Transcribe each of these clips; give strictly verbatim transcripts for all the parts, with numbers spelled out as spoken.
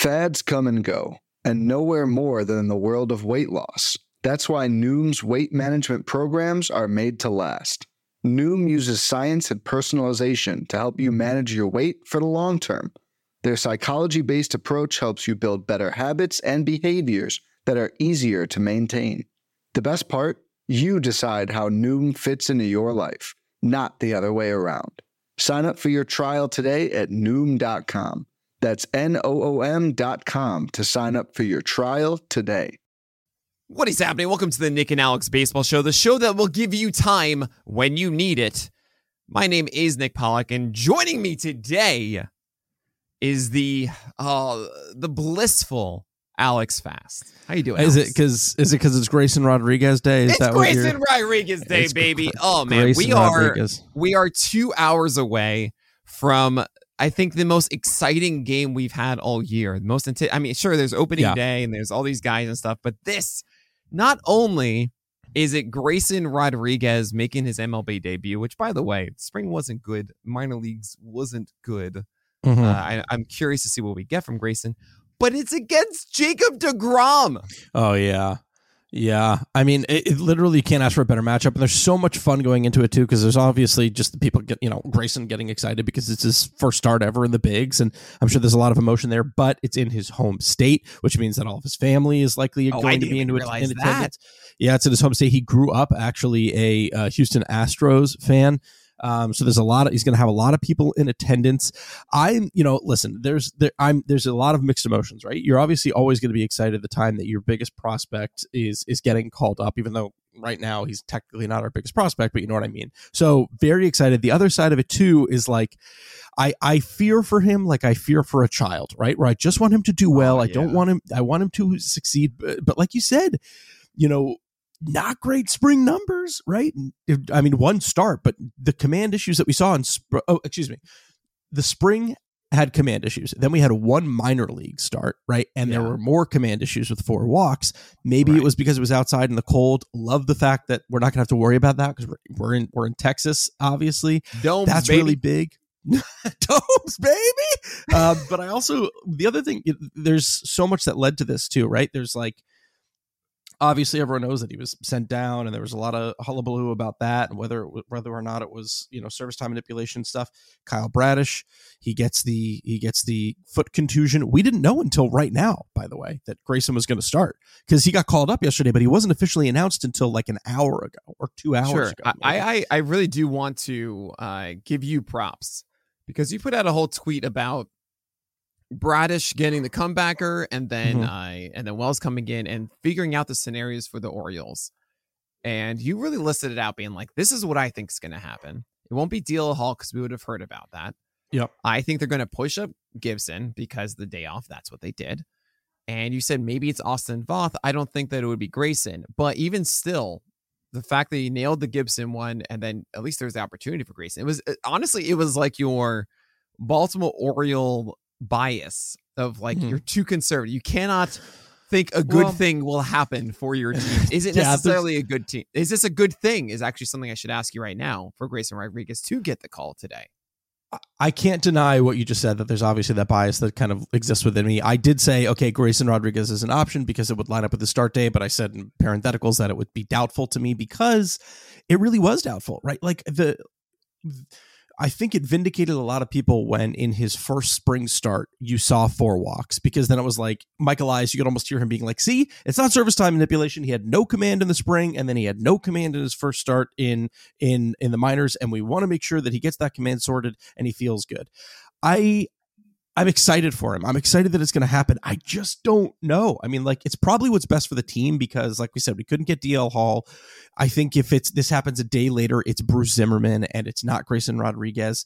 Fads come and go, and nowhere more than in the world of weight loss. That's why Noom's weight management programs are made to last. Noom uses science and personalization to help you manage your weight for the long term. Their psychology-based approach helps you build better habits and behaviors that are easier to maintain. The best part? You decide how Noom fits into your life, not the other way around. Sign up for your trial today at Noom dot com. That's N O O M dot com to sign up for your trial today. What is happening? Welcome to the Nick and Alex Baseball Show, the show that will give you time when you need it. My name is Nick Pollock, and joining me today is the uh, the blissful Alex Fast. How you doing, Is Alex? it because is it because it's Grayson Rodriguez Day? Is it's that Grayson what Rodriguez Day, it's baby. Gra- Oh man, Grayson we are Rodriguez. we are two hours away from, I think, the most exciting game we've had all year. The most, inti- I mean, sure, there's opening Yeah. day and there's all these guys and stuff, but this, not only is it Grayson Rodriguez making his M L B debut, which, by the way, spring wasn't good, minor leagues wasn't good. Mhm. Uh, I, I'm curious to see what we get from Grayson, but it's against Jacob deGrom. Oh yeah, yeah. I mean, it, it literally can't ask for a better matchup, and there's so much fun going into it too. Because there's obviously just the people get, you know, Grayson getting excited because it's his first start ever in the bigs, and I'm sure there's a lot of emotion there. But it's in his home state, which means that all of his family is likely Oh, I going to didn't be even into realize in that. attendance. Yeah, it's in his home state. He grew up actually a uh, Houston Astros fan. Um, so there's a lot of, he's going to have a lot of people in attendance. I'm, you know, listen, there's, there, I'm, there's a lot of mixed emotions, right? You're obviously always going to be excited at the time that your biggest prospect is, is getting called up, even though right now he's technically not our biggest prospect, but you know what I mean? So very excited. The other side of it too is like, I, I fear for him like I fear for a child, right? Where I just want him to do well. Oh, I yeah. don't want him, I want him to succeed. But, but like you said, you know, not great spring numbers, right? I mean, one start, but the command issues that we saw in, sp- oh, excuse me, the spring had command issues. Then we had one minor league start, right? And Yeah. there were more command issues with four walks. Maybe Right. it was because it was outside in the cold. Love the fact that we're not gonna have to worry about that because we're, we're in we're in Texas, obviously. Domes, That's baby. really big. Domes, baby. Um, but I also, the other thing, it- there's so much that led to this too, right? There's like, obviously everyone knows that he was sent down, and there was a lot of hullabaloo about that, and whether it, whether or not it was, you know, service time manipulation stuff. Kyle Bradish, he gets the he gets the foot contusion. We didn't know until right now, by the way, that Grayson was going to start because he got called up yesterday, but he wasn't officially announced until like an hour ago or two hours Sure. ago. I, I, I really do want to uh, give you props because you put out a whole tweet about Bradish getting the comebacker and then Mhm. uh, and then Wells coming in and figuring out the scenarios for the Orioles. And you really listed it out being like, this is what I think is going to happen. It won't be D L Hall because we would have heard about that. Yep. I think they're going to push up Gibson because the day off, that's what they did. And you said maybe it's Austin Voth. I don't think that it would be Grayson. But even still, the fact that he nailed the Gibson one and then at least there's the opportunity for Grayson. It was honestly, it was like your Baltimore Oriole bias of like, Mhm. you're too conservative. You cannot think a good Well- thing will happen for your team. Is it Yeah, there's- necessarily a good team? Is this a good thing is actually something I should ask you right now for Grayson Rodriguez to get the call today. I can't deny what you just said, that there's obviously that bias that kind of exists within me. I did say, okay, Grayson Rodriguez is an option because it would line up with the start day, but I said in parentheticals that it would be doubtful to me because it really was doubtful, right? Like the, I think it vindicated a lot of people when in his first spring start, you saw four walks, because then it was like Michael Elias, you could almost hear him being like, see, it's not service time manipulation. He had no command in the spring, and then he had no command in his first start in, in, in the minors. And we want to make sure that he gets that command sorted and he feels good. I, I'm excited for him. I'm excited that it's going to happen. I just don't know. I mean, like, it's probably what's best for the team because, like we said, we couldn't get D L Hall. I think if it's this happens a day later, it's Bruce Zimmerman and it's not Grayson Rodriguez.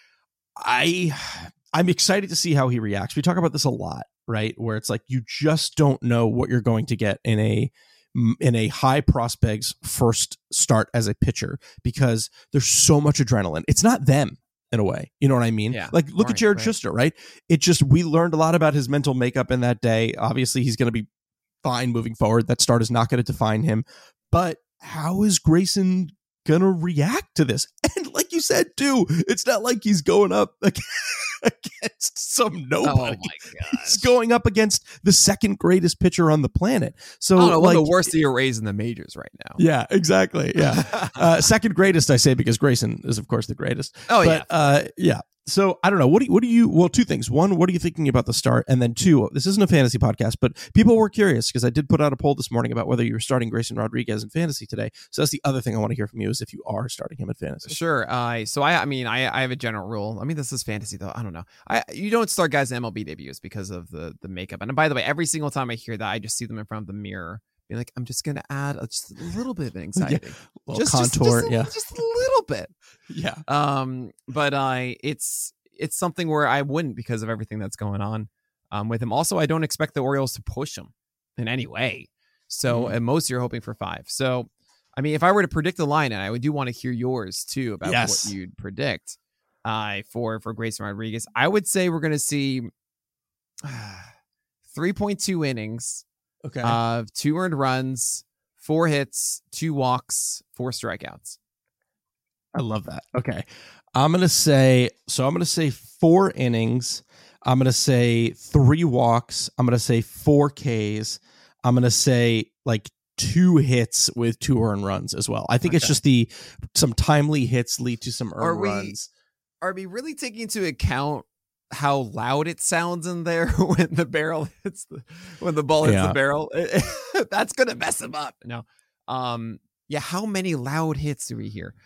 I I'm excited to see how he reacts. We talk about this a lot, right? Where it's like you just don't know what you're going to get in a in a high prospect's first start as a pitcher because there's so much adrenaline. It's not them. In a way, you know what I mean? Yeah. Like, look Right, at Jared right. Schuster, right? It just, we learned a lot about his mental makeup in that day. Obviously, he's going to be fine moving forward. That start is not going to define him. But how is Grayson going to react to this? And like you said, too, it's not like he's going up like against some nobody. Oh my gosh. He's going up against the second greatest pitcher on the planet. So, I don't know, like, one of the worst of your Rays in the majors right now. Yeah, exactly. Yeah. uh, second greatest, I say, because Grayson is, of course, the greatest. Oh, but, yeah. Uh, yeah. So I don't know. What do you, what do you, well, two things. One, what are you thinking about the start? And then two, this isn't a fantasy podcast, but people were curious because I did put out a poll this morning about whether you were starting Grayson Rodriguez in fantasy today. So that's the other thing I want to hear from you is if you are starting him in fantasy. Sure. Uh, so I, I mean, I, I have a general rule. I mean, this is fantasy though. I don't know. I, you don't start guys in M L B debuts because of the, the makeup. And by the way, every single time I hear that, I just see them in front of the mirror. Be like, I'm just gonna add a, just a little bit of anxiety, yeah, little just contour, just, just, a, yeah, just a little bit, yeah. Um, but I, uh, it's it's something where I wouldn't because of everything that's going on, um, with him. Also, I don't expect the Orioles to push him in any way. So Mm. at most, you're hoping for five. So, I mean, if I were to predict the line, and I would do want to hear yours too about Yes. what you'd predict, uh, for for Grayson Rodriguez, I would say we're gonna see uh, three point two innings. Okay. Of two earned runs, four hits, two walks, four strikeouts. I love that. Okay. I'm going to say, so I'm going to say four innings. I'm going to say three walks. I'm going to say four Ks. I'm going to say like two hits with two earned runs as well. I think it's Okay. just the, some timely hits lead to some Are earned we- runs. Are we really taking into account how loud it sounds in there when the barrel hits the, when the ball hits Yeah. the barrel? That's going to mess him up. No. Um, yeah. How many loud hits do we hear?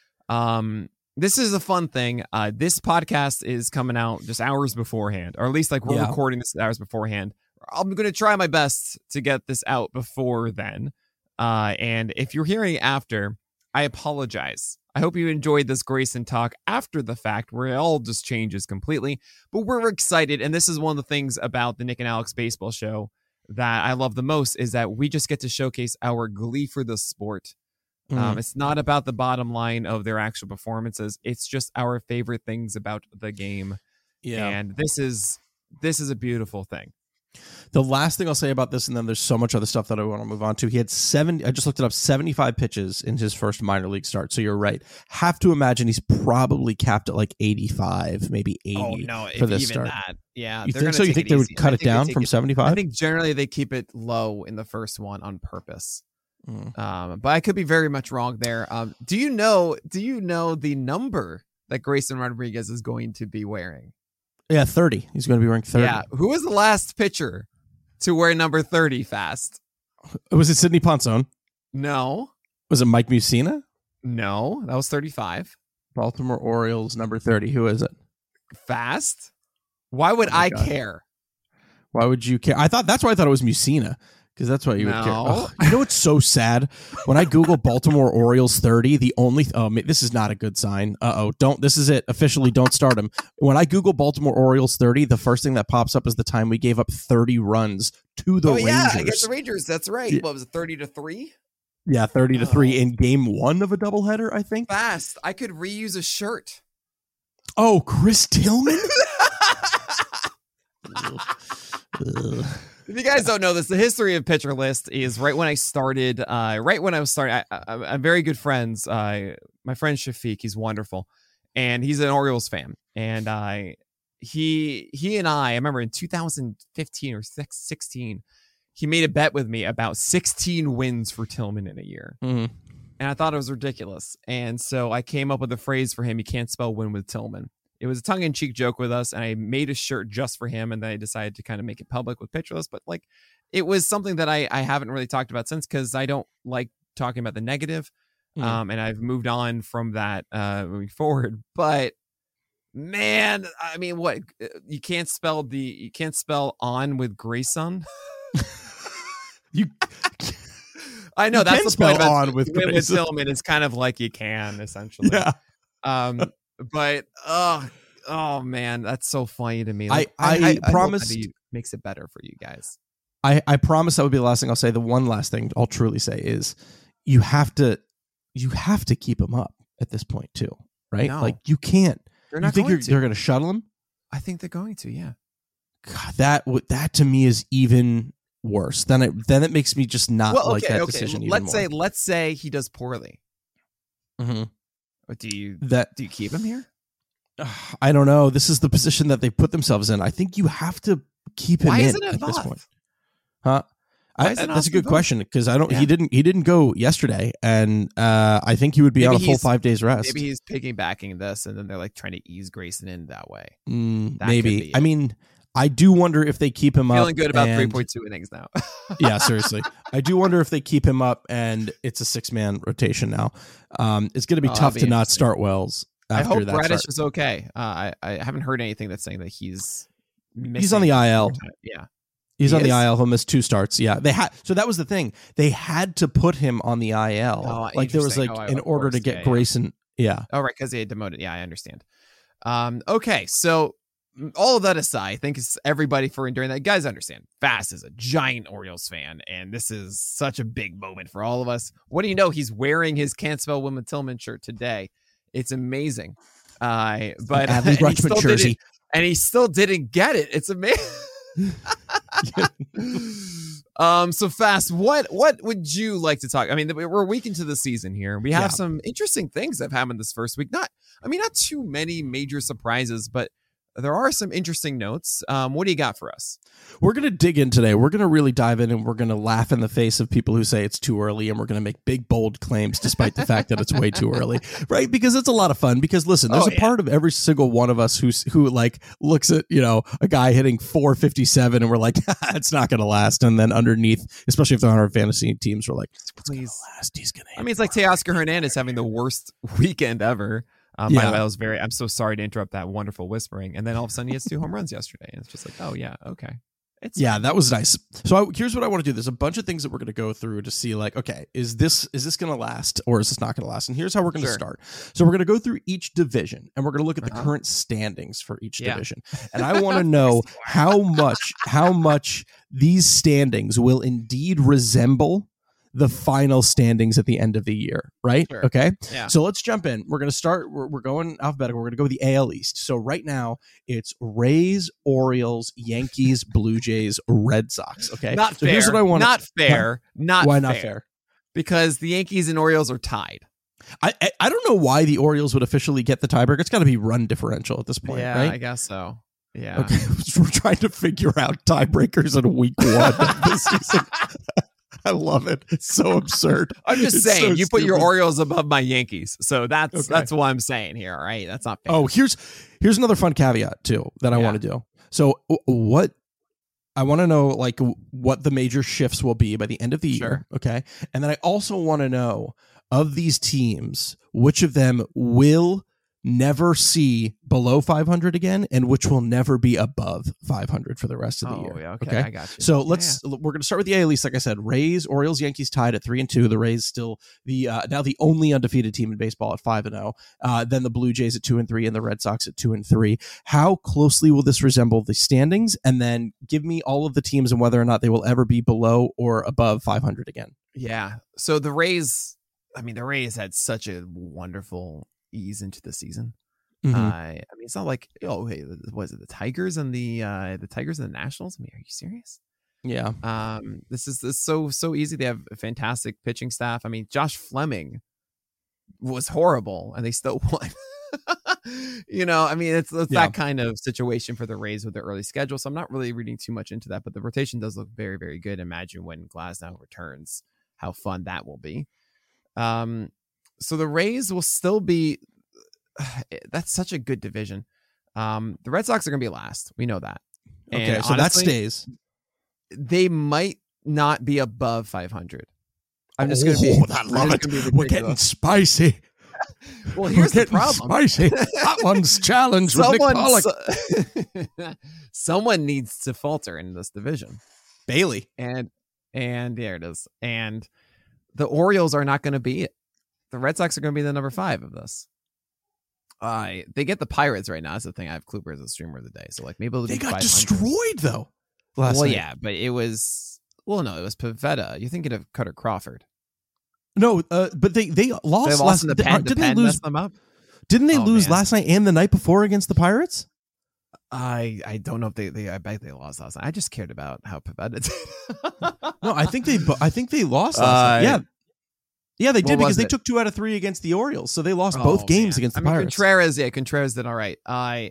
Um, this is a fun thing. Uh, this podcast is coming out just hours beforehand, or at least like we're Yeah. recording this hours beforehand. I'm going to try my best to get this out before then. Uh, and if you're hearing after, I apologize. I hope you enjoyed this Grayson talk after the fact where it all just changes completely. But we're excited. And this is one of the things about the Nick and Alex Baseball Show that I love the most is that we just get to showcase our glee for the sport. Mm. Um, it's not about the bottom line of their actual performances. It's just our favorite things about the game. Yeah. And this is this is a beautiful thing. The last thing I'll say about this, and then there's so much other stuff that I want to move on to. He had seven. I just looked it up. seventy-five pitches in his first minor league start. So you're right. Have to imagine he's probably capped at like eighty-five, maybe eighty. Oh no! for If this even start. that, yeah. You they're think gonna so? You take think it they would easy. cut I it think they down take from it- seventy-five? I think generally they keep it low in the first one on purpose. Mm. Um, but I could be very much wrong there. Um, do you know? Do you know the number that Grayson Rodriguez is going to be wearing? Yeah, thirty. He's going to be wearing thirty. Yeah. Who was the last pitcher to wear number thirty fast? Was it Sidney Ponson? No. Was it Mike Mussina? No. That was thirty-five. Baltimore Orioles number thirty. Who is it? Fast? Why would Oh my I God. care? Why would you care? I thought that's why I thought it was Mussina. Because that's why you would care. No. Ugh, you know what's so sad? When I Google Baltimore Orioles thirty, the only oh ma- this is not a good sign. Uh oh, don't this is it officially. Don't start him. When I Google Baltimore Orioles thirty, the first thing that pops up is the time we gave up thirty runs to the oh Rangers. yeah, against the Rangers. That's right. Yeah. What was it? Thirty to three. Yeah, thirty to three Oh. in game one of a doubleheader. I think. Fast. I could reuse a shirt. Oh, Chris Tillman. Ugh. Ugh. If you guys don't know this, the history of Pitcher List is right when I started, uh, right when I was starting, I, I, I'm very good friends. Uh, my friend Shafiq, he's wonderful. And he's an Orioles fan. And uh, he he and I, I remember in two thousand fifteen or sixteen, he made a bet with me about sixteen wins for Tillman in a year. Mhm. And I thought it was ridiculous. And so I came up with a phrase for him. You can't spell win with Tillman. It was a tongue-in-cheek joke with us, and I made a shirt just for him, and then I decided to kind of make it public with Pitcher List. But like, it was something that I, I haven't really talked about since because I don't like talking about the negative, Mhm. um, and I've moved on from that uh, moving forward. But man, I mean, what you can't spell the you can't spell on with Grayson. You. I know You that's can the spell point about on with win with Grayson. Tillman. It's kind of like you can essentially. Yeah. Um, but oh, oh man, that's so funny to me. I- Like, I hope promised- that he makes it better for you guys. I, I promise that would be the last thing I'll say. The one last thing I'll truly say is you have to you have to keep him up at this point too, right? No. Like you can't. They're You not think going you're, to. they're going to shuttle him? I think they're going to. Yeah. God, that would that to me is even worse. Then it then it makes me just not Well, like okay, that okay. decision. even Let's more. say let's say he does poorly. Mhm. But do you that do you keep him here? I don't know. This is the position that they put themselves in. I think you have to keep him Why in isn't it at this Voth? point. Huh? I, isn't that's a Austin good Voth? question because I don't. Yeah. He didn't. He didn't go yesterday, and uh, I think he would be Maybe on a full he's- five days rest. Maybe he's piggybacking this, and then they're like trying to ease Grayson in that way. Mm, That maybe. could be I it. mean, I do wonder if they keep him up. Feeling good about and- three point two innings now. Yeah, seriously. I do wonder if they keep him up and it's a six man totation now. Um, it's going to be Oh, that'd tough be to not interesting. start Wells I after hope that. Reddish start. is okay. Uh, I I haven't heard anything that's saying that he's He's on the I L. missing more time. Yeah. He's He on the is? I L. He'll miss two starts. Yeah, they had. So that was the thing. They had to put him on the I L. Oh, like there was like interesting. Oh, in of order to course. get Yeah, yeah. Grayson. Yeah. Oh, right, because they had demoted. Yeah, I understand. Um, okay, so mm, all of that aside, thanks everybody for enduring that. Guys, understand, Fast is a giant Orioles fan, and this is such a big moment for all of us. What do you know? He's wearing his Can't Spell Women Tillman shirt today. It's amazing. Uh, but Adley and he Rutschman still jersey. didn't- and he still didn't get it. It's amazing. um so Fast, what what would you like to talk? I mean, we're a week into the season here. We have Yeah. some interesting things that have happened this first week. Not I mean, not too many major surprises, but there are some interesting notes. Um, what do you got for us? We're going to dig in today. We're going to really dive in and we're going to laugh in the face of people who say it's too early, and we're going to make big, bold claims despite the fact that it's way too early, right? Because it's a lot of fun. Because listen, there's Oh, a yeah. part of every single one of us who's, who like looks at, you know, a guy hitting four fifty-seven and we're like, it's not going to last. And then underneath, especially if they're on our fantasy teams, we're like, it's going Please. to last. He's going to I mean, it's like Teoscar Hernandez having the worst weekend ever. Um, By Yeah. the way, I was very. I'm so sorry to interrupt that wonderful whispering. And then all of a sudden, he has two home runs yesterday, and it's just like, oh yeah, okay. It's Yeah, that was nice. So I, here's what I want to do. There's a bunch of things that we're going to go through to see, like, okay, is this is this going to last or is this not going to last? And here's how we're going to Sure. start. So we're going to go through each division and we're going to look at the Uh-huh. current standings for each Yeah. division. And I want to know how much how much these standings will indeed resemble the final standings at the end of the year, right? Sure. Okay. Yeah. So let's jump in. We're going to start. We're, we're going alphabetical. We're going to go with the A L East. So right now it's Rays, Orioles, Yankees, Blue Jays, Red Sox. Okay. Not so fair. here's what I want. Not fair. Not Why fair. not fair? Because the Yankees and Orioles are tied. I, I I don't know why the Orioles would officially get the tiebreaker. It's got to be run differential at this point, yeah, I right? guess so. Yeah. Okay. We're trying to figure out tiebreakers in week one of this season. I love it. It's so absurd. I'm just It's saying, so you put your stupid. Orioles above my Yankees, so that's Okay. that's what I'm saying here. All right, that's not fair. Oh, here's here's another fun caveat too that I Yeah. want to do. So w- what I want to know, like, w- what the major shifts will be by the end of the Sure. year. Okay, and then I also want to know of these teams, which of them will never see below five hundred again, and which will never be above five hundred for the rest of the oh, year. yeah, okay, okay? I got you. So Yeah, let's we're going to start with the A L East. Like I said, Rays, Orioles, Yankees tied at three and two. The Rays still the uh, now the only undefeated team in baseball at five and zero. Uh, then the Blue Jays at two and three, and the Red Sox at two and three. How closely will this resemble the standings? And then give me all of the teams and whether or not they will ever be below or above five hundred again. yeah. So the Rays, I mean, the Rays had such a wonderful ease into the season. Mhm. Uh, I mean, it's not like oh, hey, was it the Tigers and the uh, the Tigers and the Nationals? I mean, are you serious? yeah, Um, this is, this is so so easy. They have a fantastic pitching staff. I mean, Josh Fleming was horrible, and they still won. You know, I mean, it's, it's Yeah. that kind of situation for the Rays with their early schedule. So I'm not really reading too much into that, but the rotation does look very, very good. Imagine when Glasnow returns, how fun that will be. Um, so the Rays will still be. That's such a good division. Um, the Red Sox are going to be last. We know that. okay. And So that honestly, stays. they might not be above five hundred. I'm just going to be. Oh, I I'm love just it. gonna be We're getting ridiculous. spicy. Well, We're here's the getting problem. spicy. That one's challenged with Nick Someone, Pollock. so- someone needs to falter in this division, Bailey. and and there it is. And the Orioles are not going to be it. The Red Sox are going to be the number five of this. Uh, they get the Pirates right now. That's the thing. I have Kluber as a streamer of the day, so like maybe it'll They be got five hundred. destroyed though. Last Well, night. yeah, but it was well, no, it was Pivetta. You're thinking of Cutter Crawford. No, uh, but they they lost. They lost last, in the they- pen. The didn't they pen lose? messed them up. Didn't they Oh, lose man. last night and the night before against the Pirates? I I don't know if they, they I bet they lost last night. I just cared about how Pivetta did. No, I think they. bo- I think they lost last Uh, night. Yeah, Yeah, they What did because was they it? took two out of three against the Orioles, so they lost Oh, both games man. against the I mean, Pirates. Contreras, yeah, Contreras did all right. I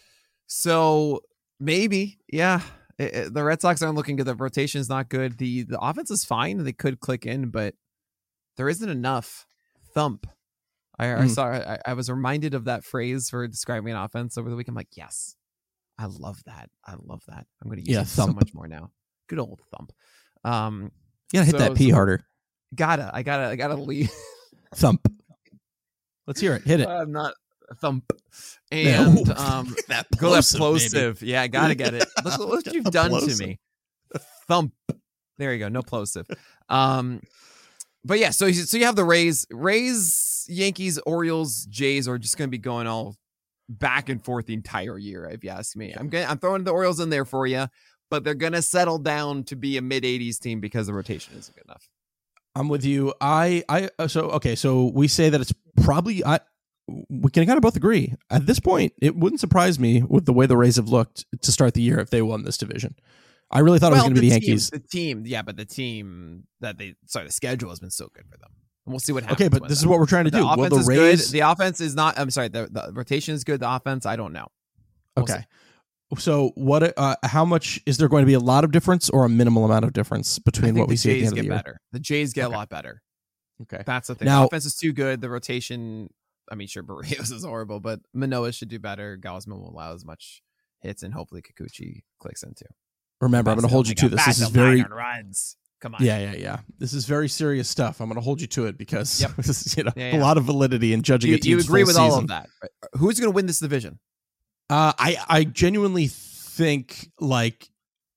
so maybe, yeah. It, it- the Red Sox aren't looking good. The rotation's not good. The the offense is fine. They could click in, but there isn't enough thump. I, I Mm. saw. I, I was reminded of that phrase for describing an offense over the week. I'm like, yes, I love that. I love that. I'm going to use Yeah, it so thump. much more now. Good old thump. Um, You gotta hit So- that P so- harder. gotta. I gotta. I gotta leave. Thump. Let's hear it. Hit it. I'm not thump. Yeah. And Ooh, um, that go that plosive, baby. plosive. Yeah, I gotta get it. Look, look what you've done to Plosive. me. Thump. There you go. No plosive. Um, but yeah. So so you have the Rays, Rays, Yankees, Orioles, Jays are just gonna be going all back and forth the entire year. If you ask me, I'm gonna I'm throwing the Orioles in there for you, but they're gonna settle down to be a mid eighties team because the rotation isn't good enough. I'm with you. I, I, uh, so, okay. So we say that it's probably, I, we can kind of both agree at this point. It wouldn't surprise me with the way the Rays have looked to start the year if they won this division. I really thought it was going to be the team, Yankees. The team, yeah, but the team that they, sorry, the schedule has been so good for them. And we'll see what happens. Okay, but with this them. is what we're trying to The do. Will offense the is Rays? good. The offense is not. I'm sorry. The, the rotation is good. The offense, I don't know. We'll okay. see. So what? Uh, how much is there going to be? A lot of difference or a minimal amount of difference I between think what we the see at the Jays end of get the year? better. The Jays get Okay. a lot better. Okay. That's the thing. Now- the offense is too good. The rotation. I mean, sure, Barrios is horrible, but Manoah should do better. Gausman will allow as much hits, and hopefully Kikuchi clicks into. Remember, I'm going to hold you to this. This is very. runs. Come on. Yeah, yeah, yeah. This is very serious stuff. I'm going to hold you to it because Yep. this is, you know, Yeah, a yeah. lot of validity in judging You, a team's you agree full with season. all of that? Right? Who's going to win this division? Uh, I I genuinely think like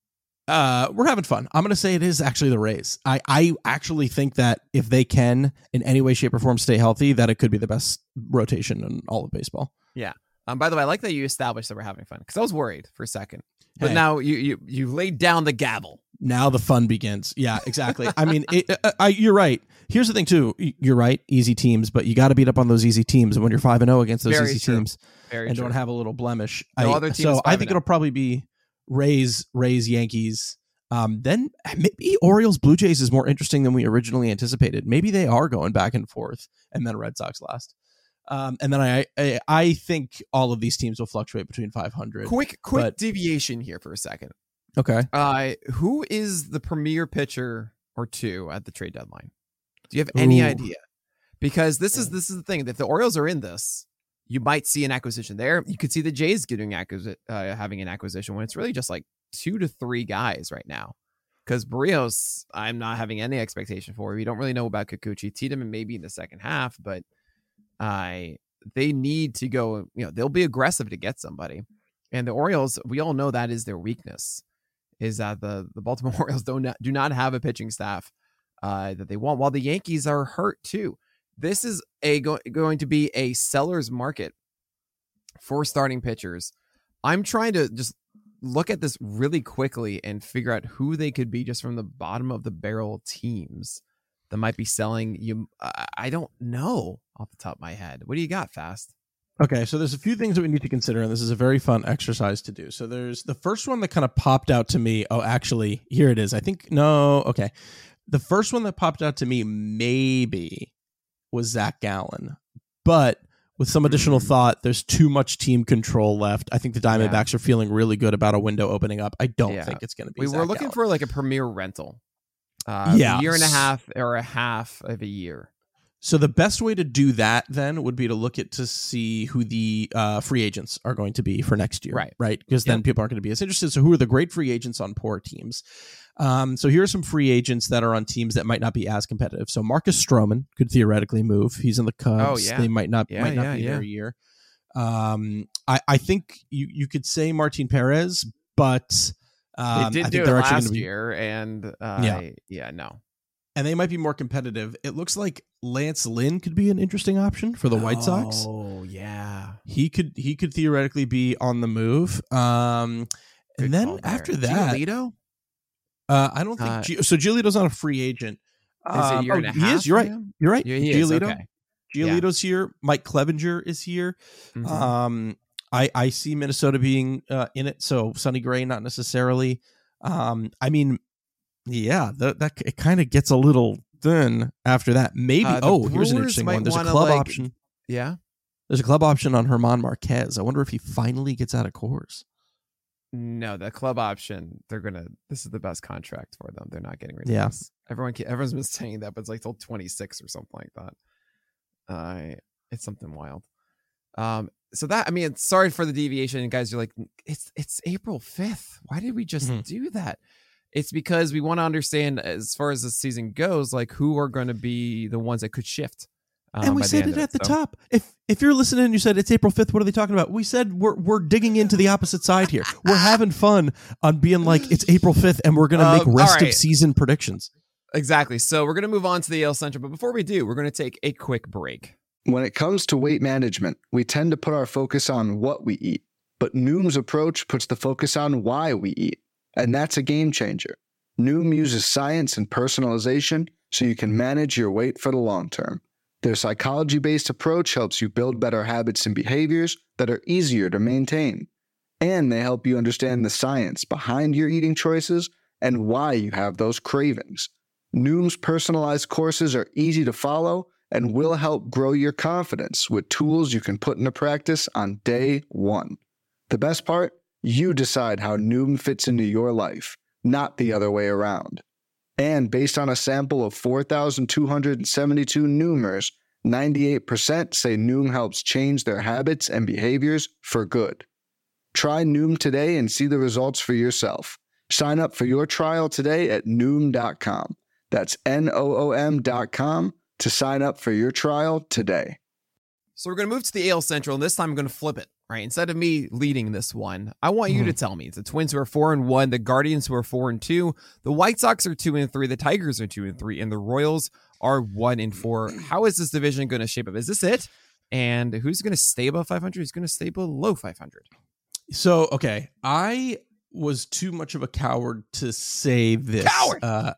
uh, we're having fun. I'm going to say it is actually the Rays. I I actually think that if they can in any way, shape, or form stay healthy, that it could be the best rotation in all of baseball. Um, by the way, I like that you established that we're having fun because I was worried for a second, but Hey. now you you you laid down the gavel. Now the fun begins. Yeah, exactly. I mean, it, I, I, you're right. Here's the thing too. You're right. Easy teams, but you got to beat up on those easy teams. And when you're five and zero against those Very easy true. teams, Very and true. don't have a little blemish. No I, other team so is I five think and it'll probably be Rays, Rays, Yankees. Um, then maybe Orioles, Blue Jays is more interesting than we originally anticipated. Maybe they are going back and forth, and then Red Sox last. Um, and then I, I I think all of these teams will fluctuate between five hundred. quick quick but- deviation here for a second. Okay. Uh, who is the premier pitcher or two at the trade deadline? Do you have any Ooh. idea? Because this is this is the thing. If the Orioles are in this, you might see an acquisition there. You could see the Jays getting acquisi- uh, having an acquisition when it's really just like two to three guys right now. Because Barrios, I'm not having any expectation for. We don't really know about Kikuchi. Tiedemann maybe in the second half, but I they need to go. You know, they'll be aggressive to get somebody. And the Orioles, we all know that is their weakness. Is that the the Baltimore Orioles don't do not have a pitching staff uh, that they want, while the Yankees are hurt too. This is a go- going to be a seller's market for starting pitchers. I'm trying to just look at this really quickly and figure out who they could be just from the bottom of the barrel teams that might be selling. You, I I don't know off the top of my head. What do you got, Fast? Okay, so there's a few things that we need to consider, and this is a very fun exercise to do. So there's the first one that kind of popped out to me. Oh, actually, here it is. I think, no, okay. The first one that popped out to me maybe was Zach Gallen. But with some additional Mm. thought, there's too much team control left. I think the Diamondbacks are feeling really good about a window opening up. I don't Yeah. think it's going to be We Zach were looking Gallen. for like a premier rental. Uh, Yeah. a year and a half or a half of a year. So the best way to do that then would be to look at to see who the uh, free agents are going to be for next year, Right. Right, because then Yep. people aren't going to be as interested. So who are the great free agents on poor teams? Um, so here are some free agents that are on teams that might not be as competitive. So Marcus Stroman could theoretically move. He's in the Cubs. Oh, yeah. They might not Yeah, might not yeah, be yeah. there a year. Um, I I think you you could say Martin Perez, but um, they did I do think it they're actually going last to be. year, and uh, Yeah. yeah, yeah, no. And they might be more competitive. It looks like Lance Lynn could be an interesting option for the White Sox. Oh yeah. He could he could theoretically be on the move. Um, Good and then call there. after that, Giolito? uh, I don't think Uh, Gi- so. Giolito's not a free agent. Is it a Um, year oh, and a he half is. You're for right. him? You're right. Yeah, he is. Giolito. Okay. Yeah. Giolito's here. Mike Clevenger is here. Mhm. Um, I I see Minnesota being uh, in it. So Sonny Gray, not necessarily. Um, I mean, yeah, that that it kind of gets a little then after that, maybe. Uh, the oh, here's an Brewers interesting might one. There's a wanna, club like- option. Yeah. There's a club option on Herman Marquez. I wonder if he finally gets out of Coors. No, the club option, they're gonna. This is the best contract for them. They're not getting rid of Yeah. this. Everyone, can, everyone's been saying that, but it's like till twenty-six or something like that. Uh, it's something wild. Um, so that I mean, sorry for the deviation, guys. You're like, it's it's April fifth. Why did we just Mhm. do that? It's because we want to understand as far as the season goes, like who are going to be the ones that could shift. Um, And we by the said end it of at the so. top. If if you're listening and you said it's April fifth, what are they talking about? We said we're we're digging into the opposite side here. We're having fun on being like it's April fifth and we're going to Um, make all rest right. of season predictions. Exactly. So we're going to move on to the A L Central, but before we do, we're going to take a quick break. When it comes to weight management, we tend to put our focus on what we eat, but Noom's approach puts the focus on why we eat, and that's a game changer. Noom uses science and personalization so you can manage your weight for the long term. Their psychology-based approach helps you build better habits and behaviors that are easier to maintain. And they help you understand the science behind your eating choices and why you have those cravings. Noom's personalized courses are easy to follow and will help grow your confidence with tools you can put into practice on day one. The best part? You decide how Noom fits into your life, not the other way around. And based on a sample of four thousand two hundred seventy-two Noomers, ninety-eight percent say Noom helps change their habits and behaviors for good. Try Noom today and see the results for yourself. Sign up for your trial today at Noom dot com. That's N O O M dot com to sign up for your trial today. So we're going to move to the A L Central, and this time I'm going to flip it, right? Instead of me leading this one, I want you Mhm. to tell me. It's the Twins who are four and one, the Guardians who are four and two, the White Sox are two and three, the Tigers are two and three, and the Royals are one and four. How is this division going to shape up? Is this it? And who's going to stay above five hundred? Who's going to stay below five hundred? So, okay, I was too much of a coward to say this Coward! Uh,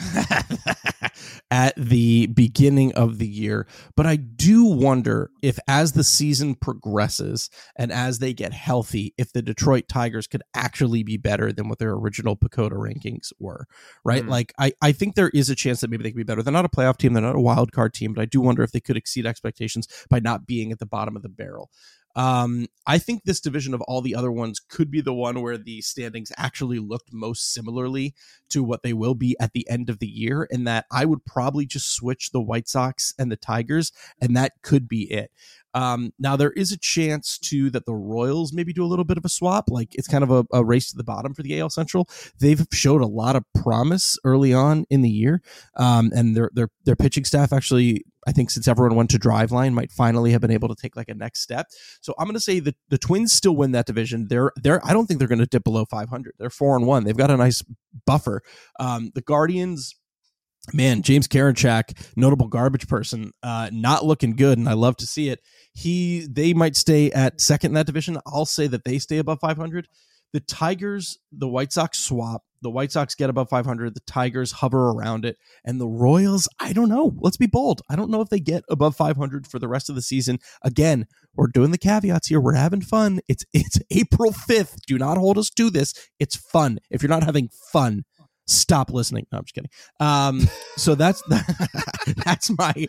at the beginning of the year, but I do wonder if as the season progresses and as they get healthy, if the Detroit Tigers could actually be better than what their original Pacoda rankings were, right? Mm. Like, I, I think there is a chance that maybe they could be better. They're not a playoff team, they're not a wild card team, but I do wonder if they could exceed expectations by not being at the bottom of the barrel. Um, I think this division of all the other ones could be the one where the standings actually looked most similarly to what they will be at the end of the year, and that I would probably just switch the White Sox and the Tigers, and that could be it. Um, now there is a chance too that the Royals maybe do a little bit of a swap. Like it's kind of a, a race to the bottom for the A L Central. They've showed a lot of promise early on in the year, um, and their their their pitching staff actually, I think since everyone went to Driveline, might finally have been able to take like a next step. So I'm going to say that the Twins still win that division. They're they're I don't think they're going to dip below five hundred. They're four and one. They've got a nice buffer. Um, the Guardians. Man, James Karinchak, notable garbage person, uh, not looking good, and I love to see it. He, they might stay at second in that division. I'll say that they stay above five hundred. The Tigers, the White Sox swap. The White Sox get above five hundred. The Tigers hover around it, and the Royals, I don't know. Let's be bold. I don't know if they get above five hundred for the rest of the season. Again, we're doing the caveats here. We're having fun. It's it's April fifth. Do not hold us to this. It's fun. If you're not having fun, stop listening. No, I'm just kidding. Um, so that's that's my.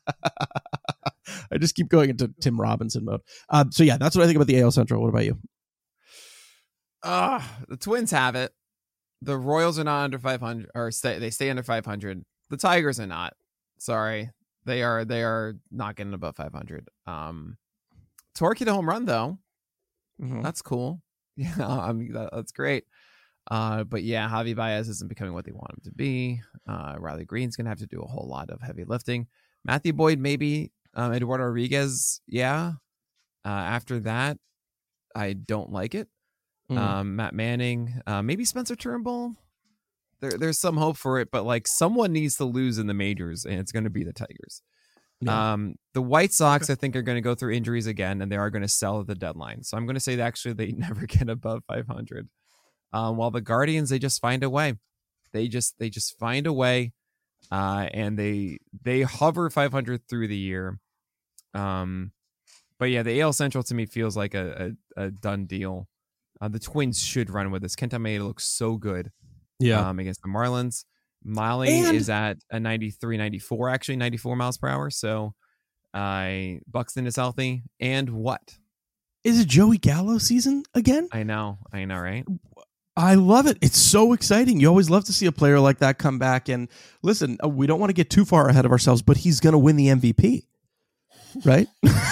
I just keep going into Tim Robinson mode. Um, so yeah, that's what I think about the A L Central. What about you? Uh, the Twins have it. The Royals are not under five hundred, or stay, they stay under five hundred. The Tigers are not. Sorry, they are. They are not getting above five hundred. Um, Torque hit a home run though. Mm-hmm. That's cool. Yeah, I mean that, that's great. Uh, but yeah, Javi Baez isn't becoming what they want him to be. Uh, Riley Green's gonna have to do a whole lot of heavy lifting. Matthew Boyd, maybe. Um, Eduardo Rodriguez, yeah. Uh, after that, I don't like it. Mm. Um, Matt Manning, uh, maybe Spencer Turnbull. There, there's some hope for it, but like someone needs to lose in the majors, and it's going to be the Tigers. Yeah. Um, the White Sox, okay. I think, are going to go through injuries again, and they are going to sell at the deadline. So I'm going to say that actually they never get above five hundred. Um, while the Guardians, they just find a way. They just they just find a way, uh, and they they hover five hundred through the year. Um, but yeah, the A L Central to me feels like a a, a done deal. Uh, the Twins should run with this. Kenta Maeda looks so good. Yeah. Um, against the Marlins. Miley And- is at a ninety-three, ninety-four, actually ninety-four miles per hour. So uh, Buxton is healthy. And what? Is it Joey Gallo season again? I know. I know, right? I love it. It's so exciting. You always love to see a player like that come back. And listen, uh, we don't want to get too far ahead of ourselves, but he's going to win the M V P, right?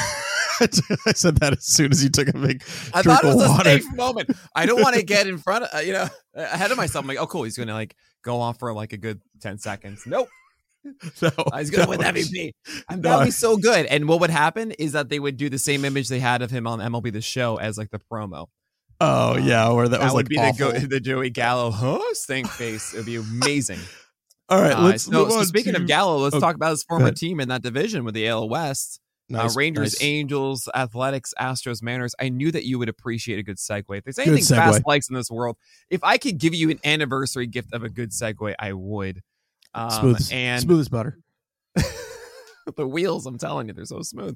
I said that as soon as you took a big I drink thought it of was a water. safe moment. I don't want to get in front of, uh, you know, ahead of myself. I'm like, oh, cool. He's going to like go off for like a good ten seconds. Nope. No, He's going to no. win the M V P. And No. that would be so good. And what would happen is that they would do the same image they had of him on M L B The Show as like the promo. Oh yeah, where that, That was would like be awful. the, go- the Joey Gallo huh? Stink face. It would be amazing. All right, Uh, let's so, move so on speaking to- of Gallo, let's oh, talk about his go former ahead. team in that division with the A L West. Nice, uh, Rangers, nice. Angels, Athletics, Astros, Mariners. I knew that you would appreciate a good segue. If there's Good anything segue. Fast likes in this world, if I could give you an anniversary gift of a good segue, I would. Um, smooth, and smooth as butter. the wheels, I'm telling you, they're so smooth.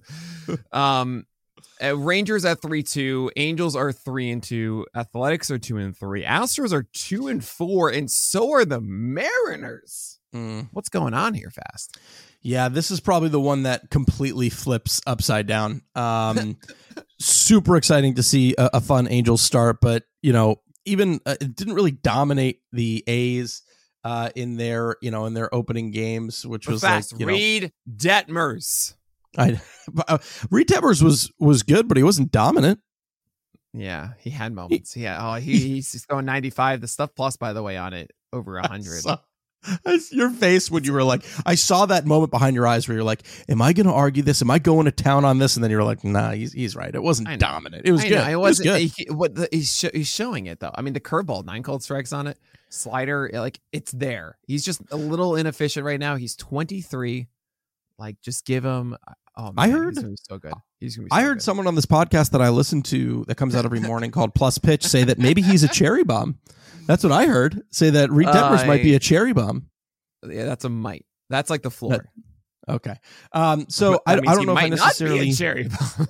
Um, uh, Rangers at three two, Angels are three and two, Athletics are two and three, Astros are two and four, and so are the Mariners. Mm. What's going on here, Fast? Yeah, this is probably the one that completely flips upside down. Um, super exciting to see a, a fun Angels start, but you know, even uh, it didn't really dominate the A's uh, in their you know in their opening games, which was Fast, like you know, Reed Detmers. I, uh, Reed Detmers was was good, but he wasn't dominant. Yeah, he had moments. Yeah, oh, he, he's just going ninety-five. The stuff plus, by the way, on it over a hundred. So- your face when you were like, I saw that moment behind your eyes where you're like, am I going to argue this? Am I going to town on this? And then you're like, nah, he's, he's right. It wasn't I know. dominant. It was I good. know, it It was wasn't. good. He, what the, he's sh- he's showing it though. I mean, the curveball, nine called strikes on it, slider, like it's there. He's just a little inefficient right now. He's twenty-three. Like, just give him. Oh, man, I heard- he's gonna be so good. He's gonna be. So I heard good. someone on this podcast that I listen to that comes out every morning called Plus Pitch say that maybe he's a cherry bomb. That's what I heard. Say that Reed Detmers Uh, might be a cherry bomb. Yeah, that's a might. That's like the floor. Okay. Um, so I, I That means don't he know if I might not be necessarily. a cherry bomb.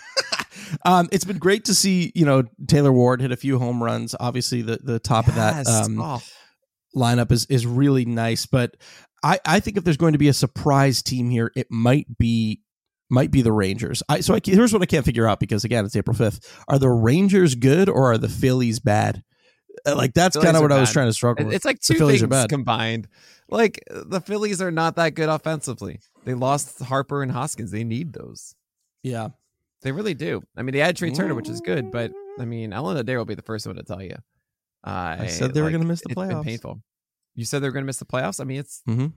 um, it's been great to see, you know, Taylor Ward hit a few home runs. Obviously, the, the top of that Yes. um, Oh. lineup is is really nice. But I, I think if there's going to be a surprise team here, it might be might be the Rangers. I so I, here's what I can't figure out because again, it's April fifth. Are the Rangers good or are the Phillies bad? Uh, Like that's Phillies kind of are what I was bad. trying to struggle with. It's like The two Phillies are things bad. combined. Like the Phillies are not that good offensively. They lost Harper and Hoskins. They need those. Yeah. They really do. I mean, they had Trey Turner, which is good, but I mean, Ellen Adair will be the first one to tell you. Uh, I said they were like, going to miss the it's been playoffs. painful. You said they were going to miss the playoffs. I mean, it's Mhm.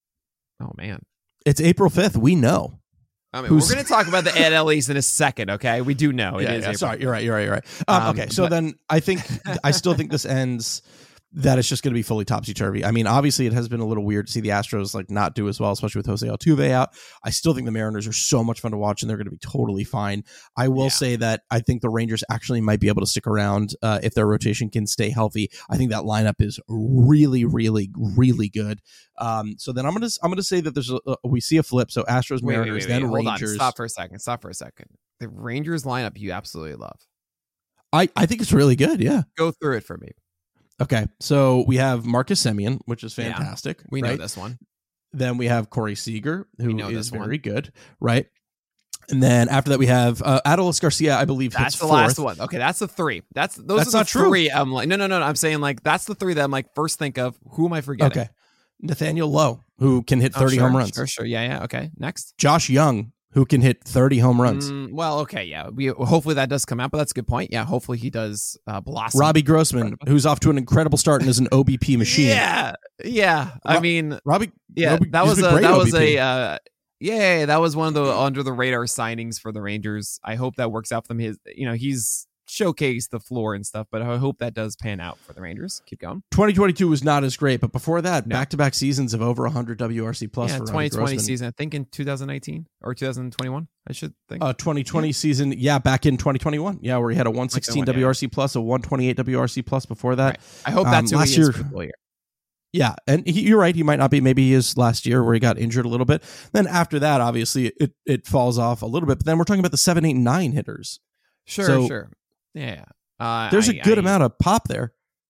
oh man. It's April fifth. We know. I mean, Who's- we're going to talk about the A L East in a second. Okay, we do know it yeah, is. yeah, April. sorry, you're right. You're right. You're right. Um, Um, okay, so but- then I think I still think this ends that it's just going to be fully topsy turvy. I mean, obviously, it has been a little weird to see the Astros like not do as well, especially with Jose Altuve out. I still think the Mariners are so much fun to watch, and they're going to be totally fine. I will Yeah. say that I think the Rangers actually might be able to stick around uh, if their rotation can stay healthy. I think that lineup is really, really, really good. Um, so then I'm gonna I'm gonna say that there's a, uh, we see a flip. So Astros, Wait, wait, Mariners, wait, wait. then Hold Rangers. on. Stop for a second. Stop for a second. The Rangers lineup you absolutely love. I I think it's really good. Yeah. Go through it for me. Okay, so we have Marcus Semien, which is Yeah, fantastic. We right? know this one. Then we have Corey Seager, who know is this one. very good, right? And then after that, we have uh, Adolis Garcia, I believe, That's hits the fourth. last one. Okay, that's the three. That's those That's are the not true. three. I'm like, no, no, no, no. I'm saying like that's the three that I'm like first think of. Who am I forgetting? Okay, Nathaniel Lowe, who can hit Oh, thirty sure, home runs. Sure, sure. Yeah, yeah. Okay. Next. Josh Young, who can hit thirty home runs. Mm, well, okay, yeah. We hopefully that does come out, but that's a good point. Yeah, hopefully he does uh, blossom. Robbie Grossman, Incredible. who's off to an incredible start and is an O B P machine. Yeah, yeah. I Ro- mean, Robbie, yeah. Robbie- that he's was been a great that was O B P. a uh, yeah, yeah, yeah, that was one of the under the radar signings for the Rangers. I hope that works out for them. His, you know, he's showcased the floor and stuff, but I hope that does pan out for the Rangers. Keep going. twenty twenty-two was not as great, but before that, No. back-to-back seasons of over one hundred W R C plus yeah, for Robbie twenty twenty Grossman. season. I think in two thousand nineteen or two thousand twenty-one. I should think. Uh, twenty twenty season, yeah, back in twenty twenty-one, yeah, where he had a one sixteen yeah. W R C plus, a one twenty-eight W R C plus before that. Right. I hope um, that's who last he year- is for the whole year. Yeah, and he, you're right, he might not be. Maybe he is last year where he got injured a little bit. Then after that, obviously, it it falls off a little bit. But then we're talking about the seven, eight, nine hitters. Sure, So- sure. Yeah. Uh, There's a a good amount of pop there.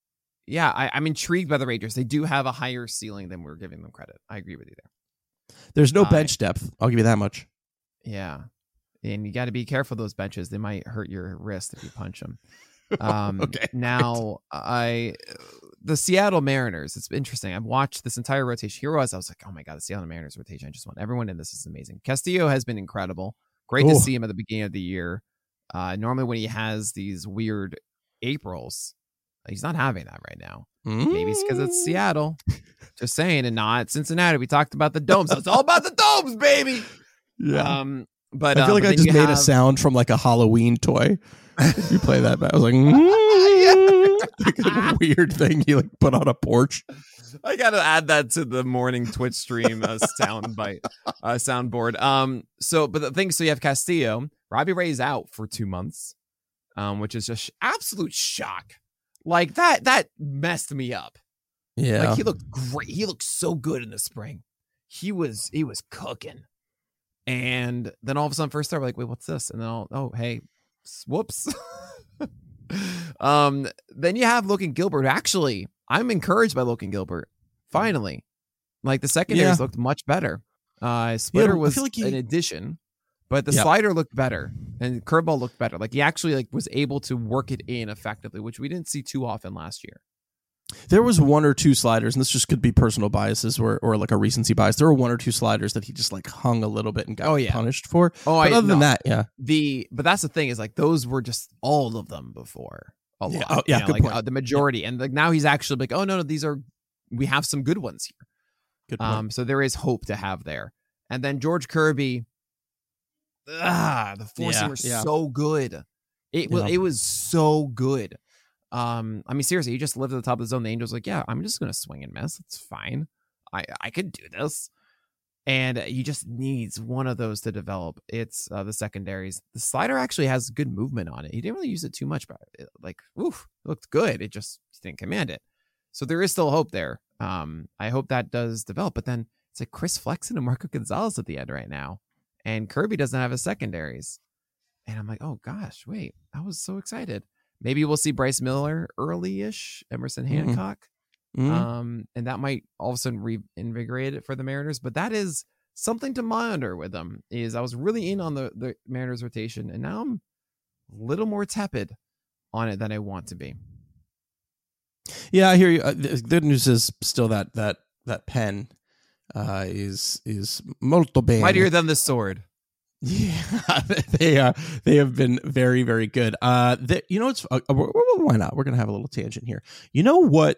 yeah, I, I'm intrigued by the Rangers. They do have a higher ceiling than we're giving them credit. I agree with you there. There's no Uh, bench depth. I'll give you that much. Yeah. And you got to be careful of those benches. They might hurt your wrist if you punch them. Um, Okay, now, I the Seattle Mariners, it's interesting. I've watched this entire rotation. Here was, I was like, oh my God, the Seattle Mariners rotation. I just want everyone in this. Is amazing. Castillo has been incredible. Great Ooh. to see him at the beginning of the year. Uh, normally when he has these weird Aprils, he's not having that right now. Mm. Maybe it's because it's Seattle. Just saying, and not Cincinnati. We talked about the domes. So it's all about the domes, baby. Yeah. Um, but I feel uh, like but I then just you made have, a sound from like a Halloween toy. If you play that back, I was like, mm. like a weird thing you like put on a porch. I gotta add that to the morning Twitch stream uh, sound bite, uh, soundboard. Um, so, but the thing, so you have Castillo, Robbie Ray's out for two months, um, which is just absolute shock. Like that, that messed me up. Yeah, Like he looked great. He looked so good in the spring. He was, he was cooking. And then all of a sudden, first start, we're like, wait, what's this? And then, I'll, oh, hey, whoops. um, then you have Logan Gilbert. Actually, I'm encouraged by Logan Gilbert. Finally, like the secondaries Yeah. looked much better. Uh, Splitter Yeah, I was feel like he- an addition, but the Yeah. slider looked better and curveball looked better. Like he actually like was able to work it in effectively, which we didn't see too often last year. there was one or two sliders, and this just could be personal biases or, or like a recency bias. There were one or two sliders that he just like hung a little bit and got Oh, yeah. punished for. Oh, But I other than no. that, yeah, The but that's the thing is like those were just all of them before a Yeah. lot. Oh, yeah, you know, good like, point. uh, the majority, and like now he's actually like, oh no, no, these are we have some good ones here. good point. Um, so there is hope to have there. And then George Kirby, ah, the four Yeah, seamer yeah. so good. It was Yeah. it was so good. Um, I mean, seriously, he just lived at the top of the zone. The Angels like, yeah, I'm just gonna swing and miss. It's fine. I I could do this. And he just needs one of those to develop. It's uh, the secondaries. The slider actually has good movement on it. He didn't really use it too much, but it, like, oof, it looked good. It just didn't command it. So there is still hope there. Um, I hope that does develop. But then it's like Chris Flexen and Marco Gonzalez at the end right now, and Kirby doesn't have his secondaries. And I'm like, oh gosh, wait, I was so excited. Maybe we'll see Bryce Miller early-ish, Emerson Mhm. Hancock. Mhm. Um, and that might all of a sudden reinvigorate it for the Mariners. But that is something to monitor with them. Is I was really in on the, the Mariners rotation, and now I'm a little more tepid on it than I want to be. Yeah, I hear you. Uh, the good news is still that that that pen uh, is is molto bene. Mightier than the sword. Yeah, they are. They have been very, very good. Uh, they, you know, it's uh, why not? We're gonna have a little tangent here. You know what?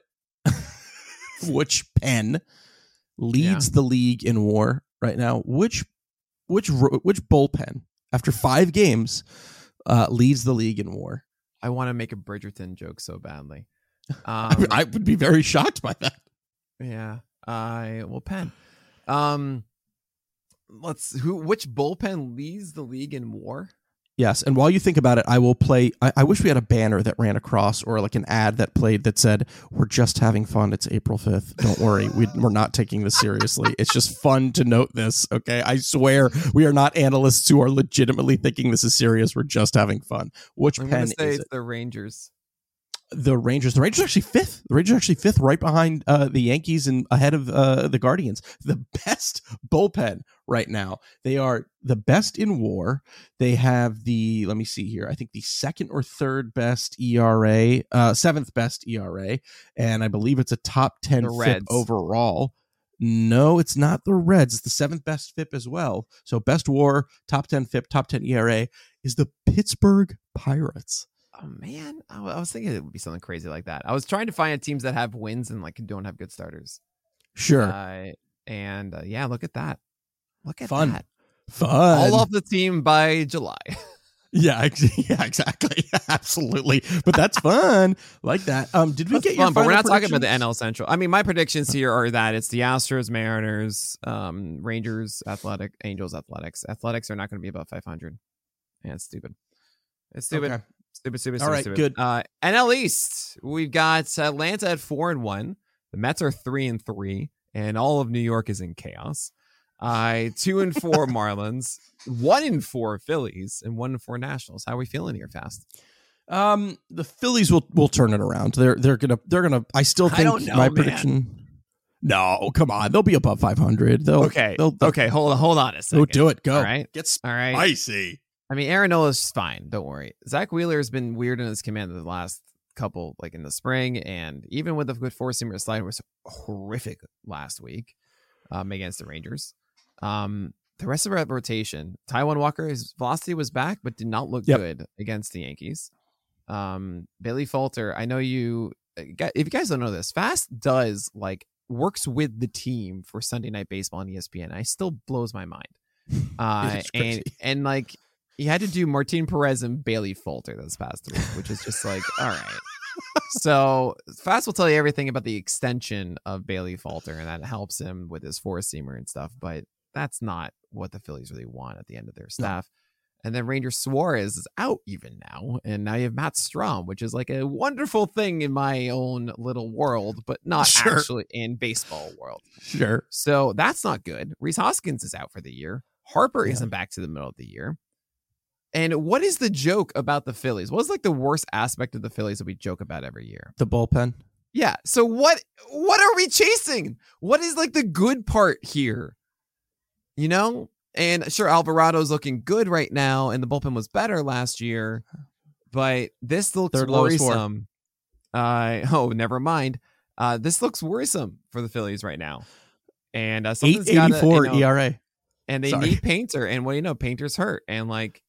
Which pen leads the league in WAR right now? Which which ro- which bullpen after five games uh, leads the league in WAR? I want to make a Bridgerton joke so badly. I, Um, I would be very shocked by that. yeah, I will pen. Um, let's who which bullpen leads the league in WAR? Yes, and while you think about it, I will play. I, I wish we had a banner that ran across, or like an ad that played that said, "We're just having fun. It's April fifth. Don't worry, we, we're not taking this seriously. It's just fun to note this." Okay, I swear we are not analysts who are legitimately thinking this is serious. We're just having fun. Which I'm pen gonna say is it's it? the Rangers. The Rangers. The Rangers are actually fifth. The Rangers are actually fifth, right behind uh, the Yankees and ahead of uh, the Guardians. The best bullpen right now. They are the best in WAR. They have the, let me see here, I think the second or third best E R A, uh, seventh best E R A, and I believe it's a top ten The F I P Reds. overall. No, it's not the Reds. It's the seventh best F I P as well. So best WAR, top ten F I P, top ten E R A is the Pittsburgh Pirates. Oh man, I, I was thinking it would be something crazy like that. I was trying to find teams that have wins and like don't have good starters. Sure. Uh, and uh, yeah, look at that. Look at Fun. that. Fun. All off the team by July. Yeah, ex- yeah, exactly. Absolutely. But that's fun. Like that. Um, did we That's get your fun, but we're final not talking about the predictions? N L Central. I mean, my predictions here are that it's the Astros, Mariners, um, Rangers, Athletic, Angels, Athletics. Athletics are not going to be above five hundred. Yeah, it's stupid. It's stupid. Okay. Stupid, stupid, All stupid, right, stupid. good. Uh, N L East, we've got Atlanta at four and one. The Mets are three and three, and all of New York is in chaos. Uh, two and four Marlins, one and four Phillies, and one and four Nationals. How are we feeling here, Fast? Um, the Phillies will will turn it around. They're they're gonna they're gonna. I still think I don't know, my man. prediction. No, come on, they'll be above five hundred. They'll Okay, They'll, they'll, okay, hold on, hold on a second. Go do it. Go. All right, Get all right. spicy. I mean, Aaron Nola's fine. Don't worry. Zach Wheeler has been weird in his command the last couple, like in the spring, and even with the good four seamer slide was horrific last week um, against the Rangers. Um, the rest of our rotation, Taijuan Walker, his velocity was back, but did not look Yep. good against the Yankees. Um, Bailey Falter, I know you. If you guys don't know this, Fast does like works with the team for Sunday Night Baseball on E S P N. I still blows my mind. Uh, It's crazy. and and like he had to do Martin Perez and Bailey Falter this past week, which is just like, all right. So Fast will tell you everything about the extension of Bailey Falter, and that helps him with his four seamer and stuff. But that's not what the Phillies really want at the end of their staff. No. And then Ranger Suarez is out even now, and now you have Matt Strahm, which is like a wonderful thing in my own little world, but not Sure. actually in baseball world. Sure. So that's not good. Rhys Hoskins is out for the year. Harper Yeah. isn't back to the middle of the year. And what is the joke about the Phillies? What is like the worst aspect of the Phillies that we joke about every year? The bullpen. Yeah. So what what are we chasing? What is like the good part here? You know? And sure, Alvarado's looking good right now, and the bullpen was better last year, but this looks Third lowest worrisome. Uh, oh, never mind. Uh, this looks worrisome for the Phillies right now. And uh, eight something's gotta, eighty-four you know, E R A. and they Sorry. need Painter, and what do you know, Painter's hurt, and like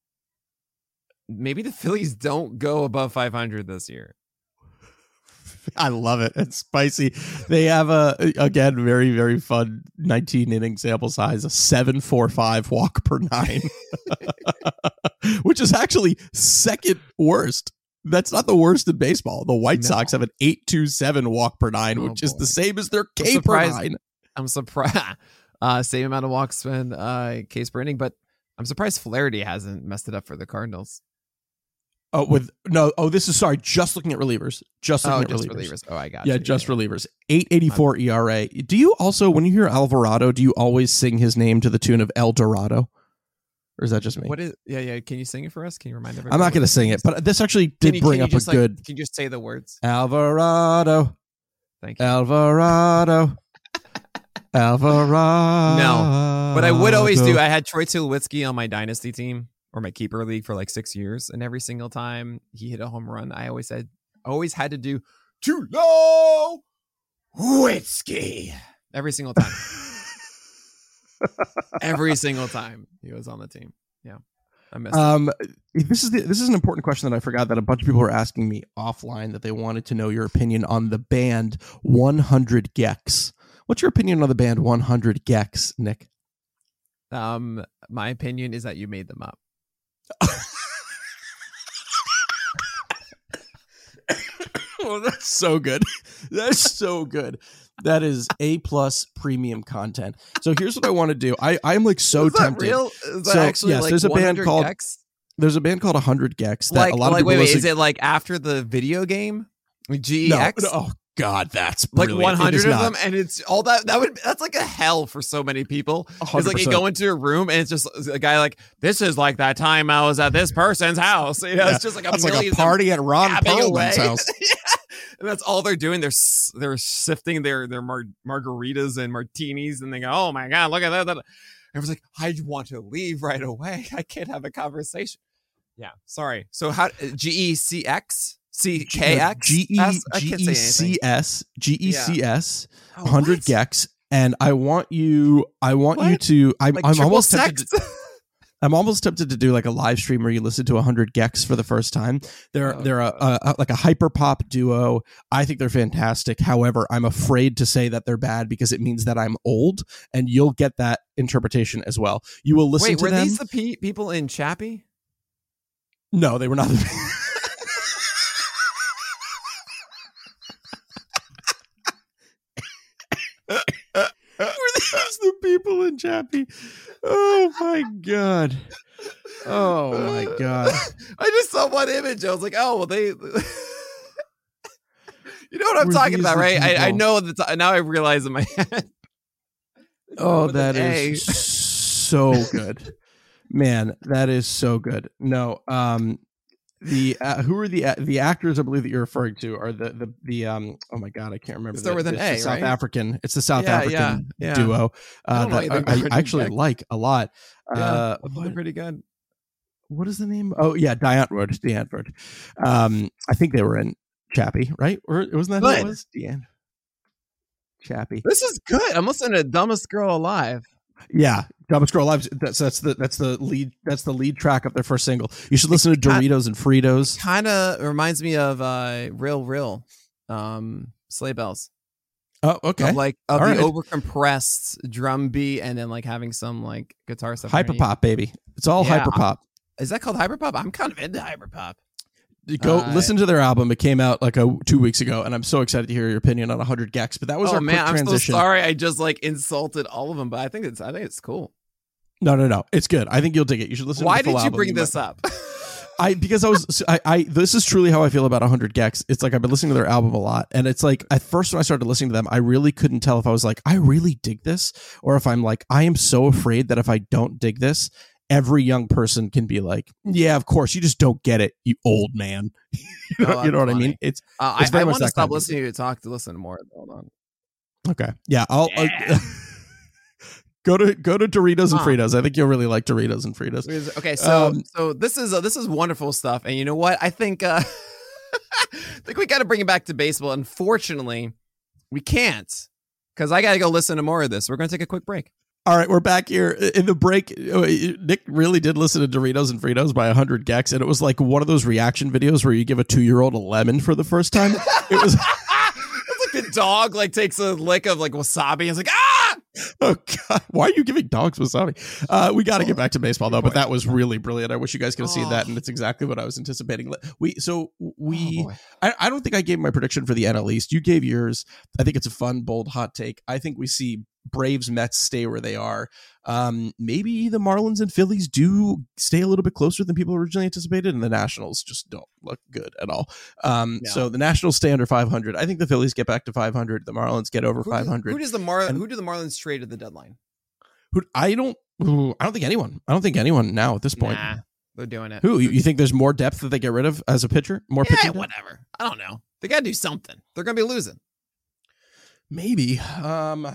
maybe the Phillies don't go above five hundred this year. I love it. It's spicy. They have a again very very fun nineteen inning sample size, a seven four five walk per nine, which is actually second worst. That's not the worst in baseball. The White No. Sox have an eight two seven walk per nine, Oh, which is boy. the same as their I'm K per surprised- nine. I'm surprised. Uh, same amount of walks when uh, case per inning, but I'm surprised Flaherty hasn't messed it up for the Cardinals. Oh, with no. Oh, this is sorry. Just looking at relievers. Just looking Oh, at just relievers. relievers. Oh, I got Yeah, you. just relievers. eight eighty-four E R A. Do you also, when you hear Alvarado, do you always sing his name to the tune of El Dorado? Or is that just me? What is? Yeah, yeah. Can you sing it for us? Can you remind everybody? I'm not what going to the sing name it, is? but this actually Can did you- bring can you up a just, like, good Can you just say the words? Alvarado, Thank you. Alvarado, Alvarado. No, But I would always do. I had Troy Tulowitzki on my dynasty team or my keeper league for like six years, and every single time he hit a home run, I always said, always had to do Tulowitzki every single time. Every single time he was on the team. Yeah. I missed Um, this is the, this is an important question that I forgot that a bunch of people were asking me offline that they wanted to know your opinion on the band one hundred Gex. What's your opinion on the band one hundred Gex, Nick? it. Um, my opinion is that you made them up. Oh, that's so good. That's so good. That is A plus premium content. So here's what I want to do. I I'm like so is that tempted. real? Is that So, actually yes, like there's a band one hundred called- Gex? There's a band called one hundred Gex that Like, a lot like of people wait, wait, listen- is it like after the video game? Like G E No, X? no, oh God, that's Like brilliant. one It hundred is of not. them, and it's all that. That would that's like a hell for so many people. one It's hundred like you percent. go into a room and it's just a guy like, this is like that time I was at this person's house. You know, Yeah, it's just like a That's like million a party at Ron gabbing away. Perlman's house. Yeah. And that's all they're doing. They're s- they're sifting their their mar- margaritas and martinis, and they go, "Oh my god, look at that!" that. Everyone's like, "I want to leave right away. I can't have a conversation." Yeah, sorry. So how G E C X C K X G E S? I G can't E say C anything. S G E C S Oh, one hundred what? Gex, and I want you. I want you What? to. I'm, Like I'm triple almost sex? tempted. To, I'm almost tempted to do like a live stream where you listen to one hundred Gex for the first time. They're Oh, they're a, a, a like a hyper pop duo. I think they're fantastic. However, I'm afraid to say that they're bad because it means that I'm old, and you'll get that interpretation as well. You will listen Wait, to were them. these the pe- people in Chappie? No, they were not. Were these the people in Chappie? Oh my god! Oh my god! I just saw one image. I was like, oh, well, they. You know what I'm Were talking these about, the right? I, I people? know that now I realize in my head. Oh, With an that A. is so good, man. That is so good. No, um, the uh, who are the uh, the actors I believe that you're referring to are the the the um oh my god I can't remember. Start the, with an it's A, the South right? African. It's the South Yeah, African yeah, yeah. duo I uh, don't know that anything I, about I actually Jack. like a lot. Yeah, Uh, they're what, pretty good. what is the name? Oh yeah, Diane Wood. Diane Wood. Um, I think they were in Chappie, right? Or wasn't that Good. who it was? Deanne Chappie. This is good. I'm listening to Dumbest Girl Alive. Yeah, Dumbest Girl Alive. That's that's the that's the lead that's the lead track of their first single. You should listen to Doritos and Fritos. Kind of reminds me of uh, Real Real, um, Sleigh Bells. Oh, okay. Of like of All the right. overcompressed drum beat, and then like having some like guitar stuff. underneath. Hyperpop, baby. It's all Yeah. hyperpop. Is that called hyperpop? I'm kind of into hyperpop. Go Uh, listen to their album. It came out like a two weeks ago, and I'm so excited to hear your opinion on one hundred Gex. But that was Oh our man, quick I'm transition. so sorry. I just like insulted all of them, but I think it's I think it's cool. No, no, no. It's good. I think you'll dig it. You should listen. Why to the full did you album. bring might- this up? I because I was I, I this is truly how I feel about one hundred Gex. It's like I've been listening to their album a lot, and it's like at first when I started listening to them, I really couldn't tell if I was like I really dig this, or if I'm like I am so afraid that if I don't dig this, every young person can be like, yeah, of course, you just don't get it, you old man. you know, Oh, you know what that's I mean? funny. It's Uh, It's I, very I much want to that stop kind of listening to you talk to listen more. Hold on. okay. Yeah, I'll uh, Yeah. go to go to Doritos and Huh. Fritos. I think you'll really like Doritos and Fritos. Okay, so Um, so this is uh, this is wonderful stuff, and you know what? I think uh, I think we got to bring it back to baseball. Unfortunately, we can't because I got to go listen to more of this. We're going to take a quick break. All right, we're back here in the break. Nick really did listen to Doritos and Fritos by one hundred Gex, and it was like one of those reaction videos where you give a two-year-old a lemon for the first time. It was It's like the dog like takes a lick of like wasabi and it's like ah. oh god, why are you giving dogs wasabi? Uh, we got to get back to baseball though, but that was really brilliant. I wish you guys could have seen that, and it's exactly what I was anticipating. We so we Oh, boy. I, I don't think I gave my prediction for the N L East. You gave yours. I think it's a fun, bold, hot take. I think we see Braves, Mets stay where they are. Um, maybe the Marlins and Phillies do stay a little bit closer than people originally anticipated, and the Nationals just don't look good at all. Um, No. So the Nationals stay under five hundred. I think the Phillies get back to five hundred. The Marlins get over Who, five do- hundred. who does the Mar And- who do the Marlins trade at the deadline? Who I don't. ooh, I don't think anyone. I don't think anyone now at this point. Nah, they're doing it. Who you, you think there's more depth that they get rid of as a pitcher? More Yeah, pitching depth? whatever. I don't know. They got to do something. They're going to be losing. Maybe. Um.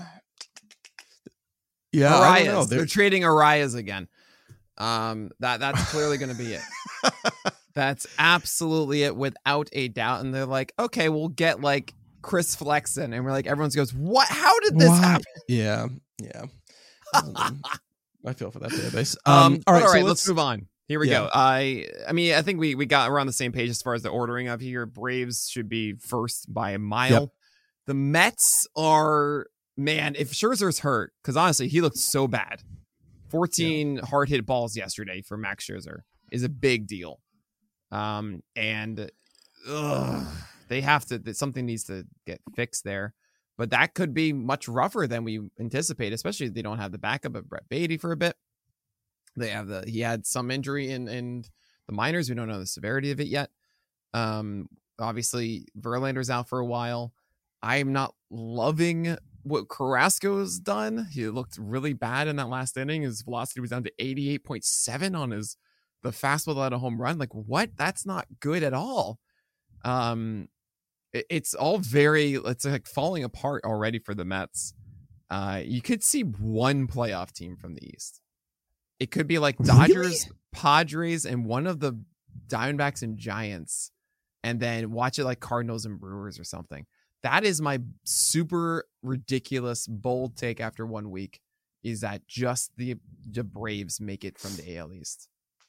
Yeah, I don't know. Arias. They're They're- trading Arias again. Um, that that's clearly going to be it. That's absolutely it, without a doubt. And they're like, okay, we'll get like Chris Flexen, and we're like, everyone goes, what? How did this Why? happen? Yeah, yeah. Um, I feel for that database. Um, Um, all right, all right, so let's, move on. Here we yeah. go. I, I mean, I think we we got we're on the same page as far as the ordering of here. Braves should be first by a mile. Yep. The Mets are, man, if Scherzer's hurt, because honestly, he looked so bad. fourteen hard hit balls yesterday for Max Scherzer is a big deal. Um, and ugh, they have to. Something needs to get fixed there. But that could be much rougher than we anticipate, especially if they don't have the backup of Brett Beatty for a bit. They have the he had some injury in, in the minors. We don't know the severity of it yet. Um, obviously, Verlander's out for a while. I'm not loving what Carrasco's done. He looked really bad in that last inning. His velocity was down to eighty-eight point seven on his the fastball without a home run. Like, what? That's not good at all. Um, it, it's all very. It's like falling apart already for the Mets. Uh, you could see one playoff team from the East. It could be like Dodgers, Really? Padres, and one of the Diamondbacks and Giants, and then watch it like Cardinals and Brewers or something. That is my super ridiculous bold take after one week, is that just the, the Braves make it from the A L East.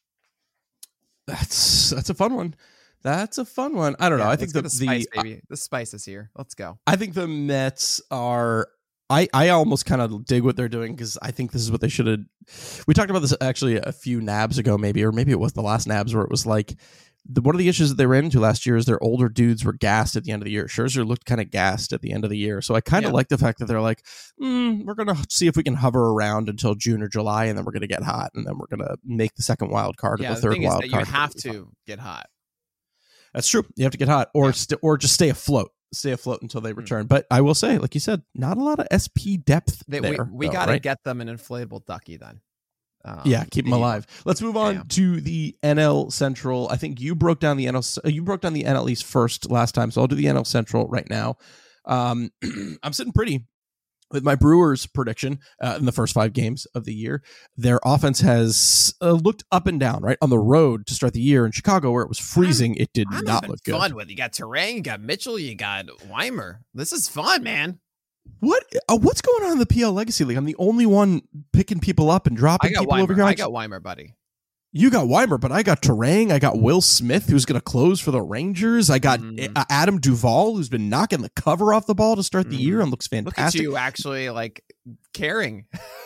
That's that's a fun one. That's a fun one. I don't know. Yeah, I think let's the get the spice, the baby. The spice is here. Let's go. I think the Mets are. I, I almost kind of dig what they're doing because I think this is what they should have. We talked about this actually a few nabs ago, maybe, or maybe it was the last nabs where it was like the, one of the issues that they ran into last year is their older dudes were gassed at the end of the year. Scherzer looked kind of gassed at the end of the year. So I kind of Yeah. like the fact that they're like, mm, we're going to see if we can hover around until June or July, and then we're going to get hot, and then we're going to make the second wild card or Yeah, the the third thing is wild that card. you have to get hot. That's true. You have to get hot, or Yeah. st- or just stay afloat. Stay afloat until they return. But I will say, like you said, not a lot of S P depth They, there. we we though, got to right? get them an inflatable ducky then. Um, yeah, keep them video. alive. Let's move on Yeah. to the N L Central. I think you broke down the N L. uh, You broke down the N L East first last time, so I'll do the N L Central right now. Um, I'm sitting pretty with my Brewers prediction uh, in the first five games of the year. Their offense has uh, looked up and down, right? On the road to start the year in Chicago, where it was freezing, it did I'm not having look good. fun with. You got Terang, you got Mitchell, you got Weimer. This is fun, man. What? Uh, what's going on in the P L Legacy League? I'm the only one picking people up and I dropping got people over Weimer. here. I got Weimer, buddy. You got Weimer, but I got Terang. I got Will Smith, who's going to close for the Rangers. I got Mhm. uh, Adam Duvall, who's been knocking the cover off the ball to start the Mhm. year and looks Look at fantastic. you actually like caring.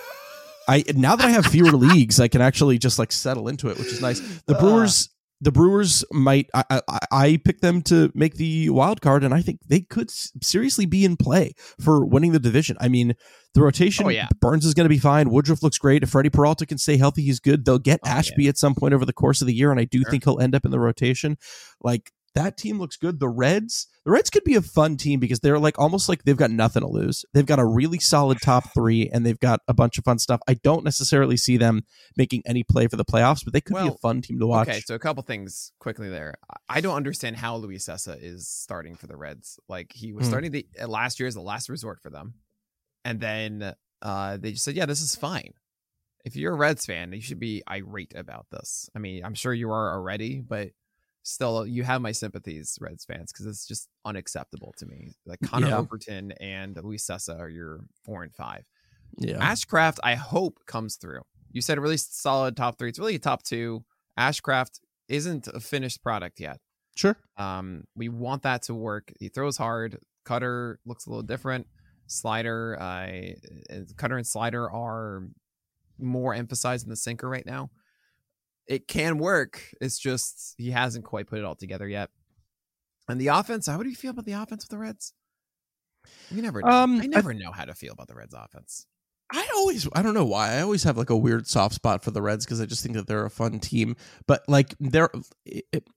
I now that I have fewer leagues, I can actually just like settle into it, which is nice. The Ah. Brewers, the Brewers might. I, I I picked them to make the wild card, and I think they could s- seriously be in play for winning the division. I mean, the rotation. Oh, yeah. Burns is going to be fine. Woodruff looks great. If Freddie Peralta can stay healthy, he's good. They'll get Oh, Ashby at some point over the course of the year, and I do Sure. think he'll end up in the rotation. Like that team looks good. The Reds, the Reds could be a fun team because they're like almost like they've got nothing to lose. They've got a really solid top three, and they've got a bunch of fun stuff. I don't necessarily see them making any play for the playoffs, but they could be Well, a fun team to watch. Okay, so a couple things quickly there. I don't understand how Luis Sessa is starting for the Reds. Like he was Hmm. starting the uh, last year as the last resort for them, and then uh, they just said, "Yeah, this is fine." If you're a Reds fan, you should be irate about this. I mean, I'm sure you are already, but still, you have my sympathies, Reds fans, because it's just unacceptable to me. Like Connor Yeah. Overton and Luis Sessa are your four and five. Yeah. Ashcraft, I hope, comes through. You said a really solid top three. It's really a top two. Ashcraft isn't a finished product yet. Sure. Um, we want that to work. He throws hard. Cutter looks a little different. Slider, uh, cutter and slider are more emphasized in the sinker right now. It can work. It's just he hasn't quite put it all together yet. And the offense, how do you feel about the offense with the Reds? You never know. Um, I never know how to feel about the Reds offense. I always, I don't know why. I always have like a weird soft spot for the Reds because I just think that they're a fun team. But like, they're, it, it-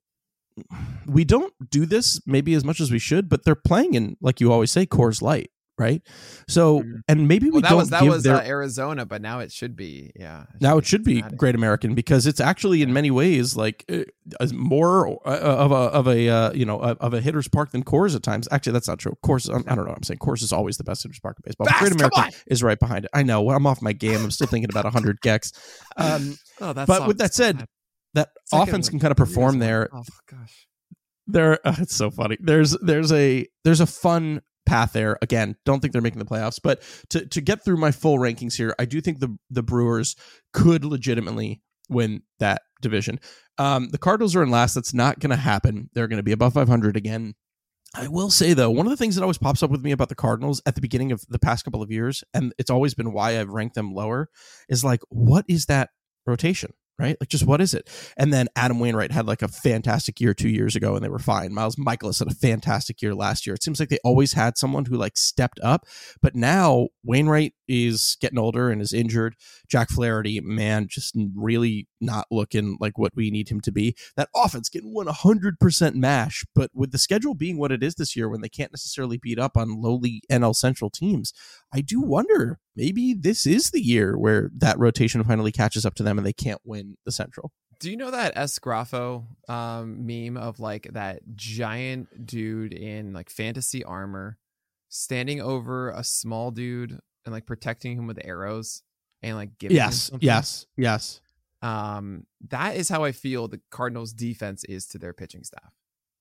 we don't do this maybe as much as we should, but they're playing in, like you always say, Coors Light, right? So, Mhm. and maybe we Well, that don't was that give was their. uh, Arizona, but now it should be, yeah. Now it should be Cincinnati. Great American because it's actually in many ways like uh, as more uh, of a of a uh, you know of a hitter's park than Coors at times. Actually, that's not true. Coors, um, I don't know. What I'm saying Coors is always the best hitter's park in baseball. But Fast, Great come American on! is right behind it. I know. Well, I'm off my game. I'm still thinking about one hundred Gex. Um, Oh, that's but with that said, that Second offense one. can kind of perform there. Oh gosh. There, uh, it's so funny. There's there's a there's a fun path there. Again, don't think they're making the playoffs, but to to get through my full rankings here, I do think the the Brewers could legitimately win that division. Um, the Cardinals are in last. That's not going to happen. They're going to be above five hundred again. I will say though, one of the things that always pops up with me about the Cardinals at the beginning of the past couple of years, and it's always been why I've ranked them lower, is like, what is that rotation? Right? Like, just what is it? And then Adam Wainwright had like a fantastic year two years ago and they were fine. Miles Michaelis had a fantastic year last year. It seems like they always had someone who like stepped up, but now Wainwright is getting older and is injured. Jack Flaherty, man, just really not looking like what we need him to be. That offense getting one hundred percent mash, but with the schedule being what it is this year when they can't necessarily beat up on lowly N L Central teams, I do wonder maybe this is the year where that rotation finally catches up to them and they can't win the Central. Do you know that Esgraffo um, meme of like that giant dude in like fantasy armor standing over a small dude and like protecting him with arrows and like giving him Yes, something? yes, yes. Um, that is how I feel the Cardinals defense is to their pitching staff.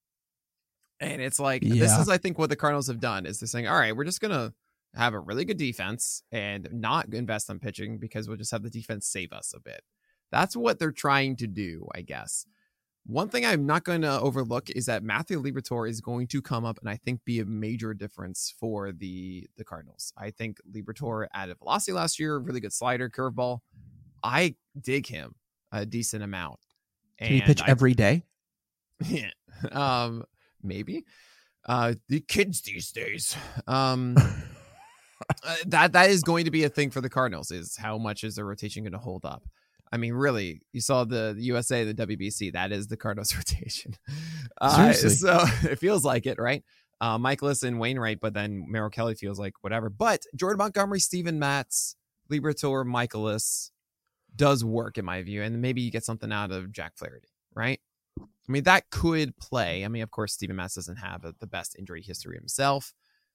And it's like, this Yeah. is, I think, what the Cardinals have done is they're saying, all right, we're just going to have a really good defense and not invest on pitching because we'll just have the defense save us a bit. That's what they're trying to do, I guess. One thing I'm not going to overlook is that Matthew Liberatore is going to come up and I think be a major difference for the, the Cardinals. I think Liberatore added velocity last year, really good slider, curveball. I dig him a decent amount. Can he pitch I- every day? Yeah. um, maybe. Uh, the kids these days. Um, uh, that that is going to be a thing for the Cardinals. Is how much is the rotation going to hold up? I mean, really, you saw the, the U S A, the W B C. That is the Cardinals rotation. Uh, Seriously. so it feels like it, right? Uh, Michaelis and Wainwright, but then Merrill Kelly feels like whatever. But Jordan Montgomery, Steven Matz, Liberatore, Michaelis, does work in my view. And maybe you get something out of Jack Flaherty, right? I mean, that could play. I mean, of course, Steven Matz doesn't have a, the best injury history himself.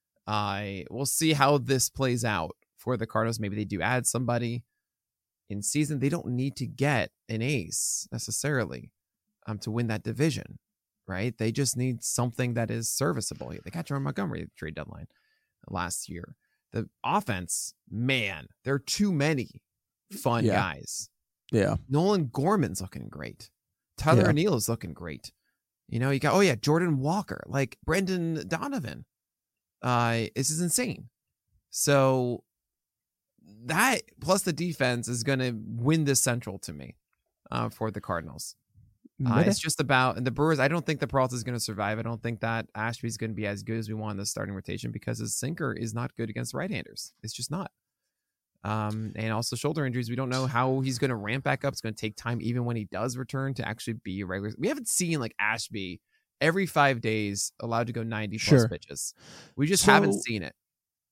I uh, we'll see how this plays out for the Cardinals. Maybe they do add somebody in season. They don't need to get an ace necessarily um, to win that division, right? They just need something that is serviceable. They got Jordan Montgomery at the trade deadline last year. The offense, man, there are too many fun yeah. guys. Yeah. Nolan Gorman's looking great. Tyler yeah. O'Neill is looking great. You know, you got, oh yeah, Jordan Walker, like Brendan Donovan. Uh, this is insane. So that plus the defense is going to win this Central to me uh, for the Cardinals. Uh, it's just about and the Brewers. I don't think the Peralta is going to survive. I don't think that Ashby's going to be as good as we want in the starting rotation because his sinker is not good against right-handers. It's just not. Um, and also shoulder injuries. We don't know how he's going to ramp back up. It's going to take time, even when he does return, to actually be a regular. We haven't seen like Ashby every five days allowed to go ninety plus sure. pitches. We just so, haven't seen it.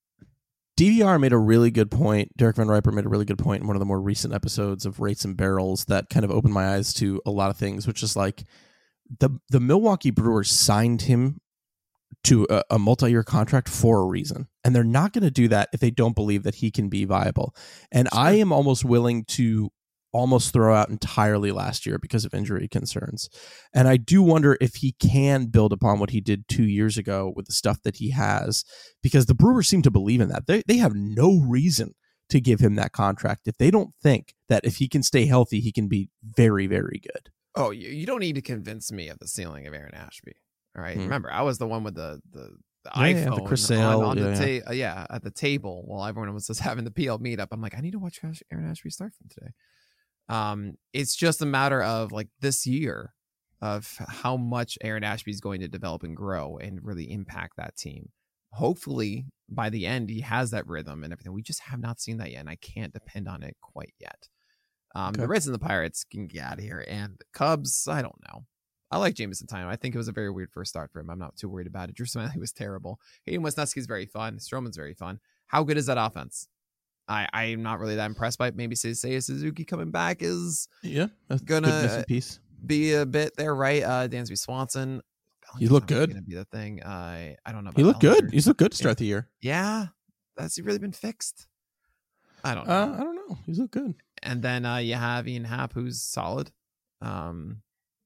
D V R made a really good point. Derek Van Riper made a really good point in one of the more recent episodes of Rates and Barrels that kind of opened my eyes to a lot of things, which is like the the Milwaukee Brewers signed him to a, a multi-year contract for a reason. And they're not going to do that if they don't believe that he can be viable. And sure. I am almost willing to almost throw out entirely last year because of injury concerns. And I do wonder if he can build upon what he did two years ago with the stuff that he has, because the Brewers seem to believe in that. They they have no reason to give him that contract if they don't think that if he can stay healthy, he can be very, very good. Oh, you, you don't need to convince me of the ceiling of Aaron Ashby. All right. Hmm. Remember, I was the one with the, the, the yeah, iPhone yeah, the Chris Sale, on, on yeah, the ta- yeah. Uh, yeah, at the table while everyone was just having the P L meetup. I'm like, I need to watch Aaron Ashby start from today. Um, it's just a matter of like this year of how much Aaron Ashby is going to develop and grow and really impact that team. Hopefully by the end, he has that rhythm and everything. We just have not seen that yet. And I can't depend on it quite yet. Um, okay. The Reds and the Pirates can get out of here, and the Cubs, I don't know. I like Jameson Taillon. I think it was a very weird first start for him. I'm not too worried about it. Drew Smyly was terrible. Hayden Wesneski is very fun. Stroman's very fun. How good is that offense? I, I'm not really that impressed by it. Maybe Seiya Suzuki coming back is yeah gonna piece. be a bit there, right? Uh, Dansby Swanson. You look good. Gonna be the thing. Uh, I don't know. About he looked Bellinger. good. He's looked good to start the year. Yeah, that's really been fixed. I don't know. Uh, I don't know. He's looked good. And then uh, you have Ian Happ, who's solid. Um,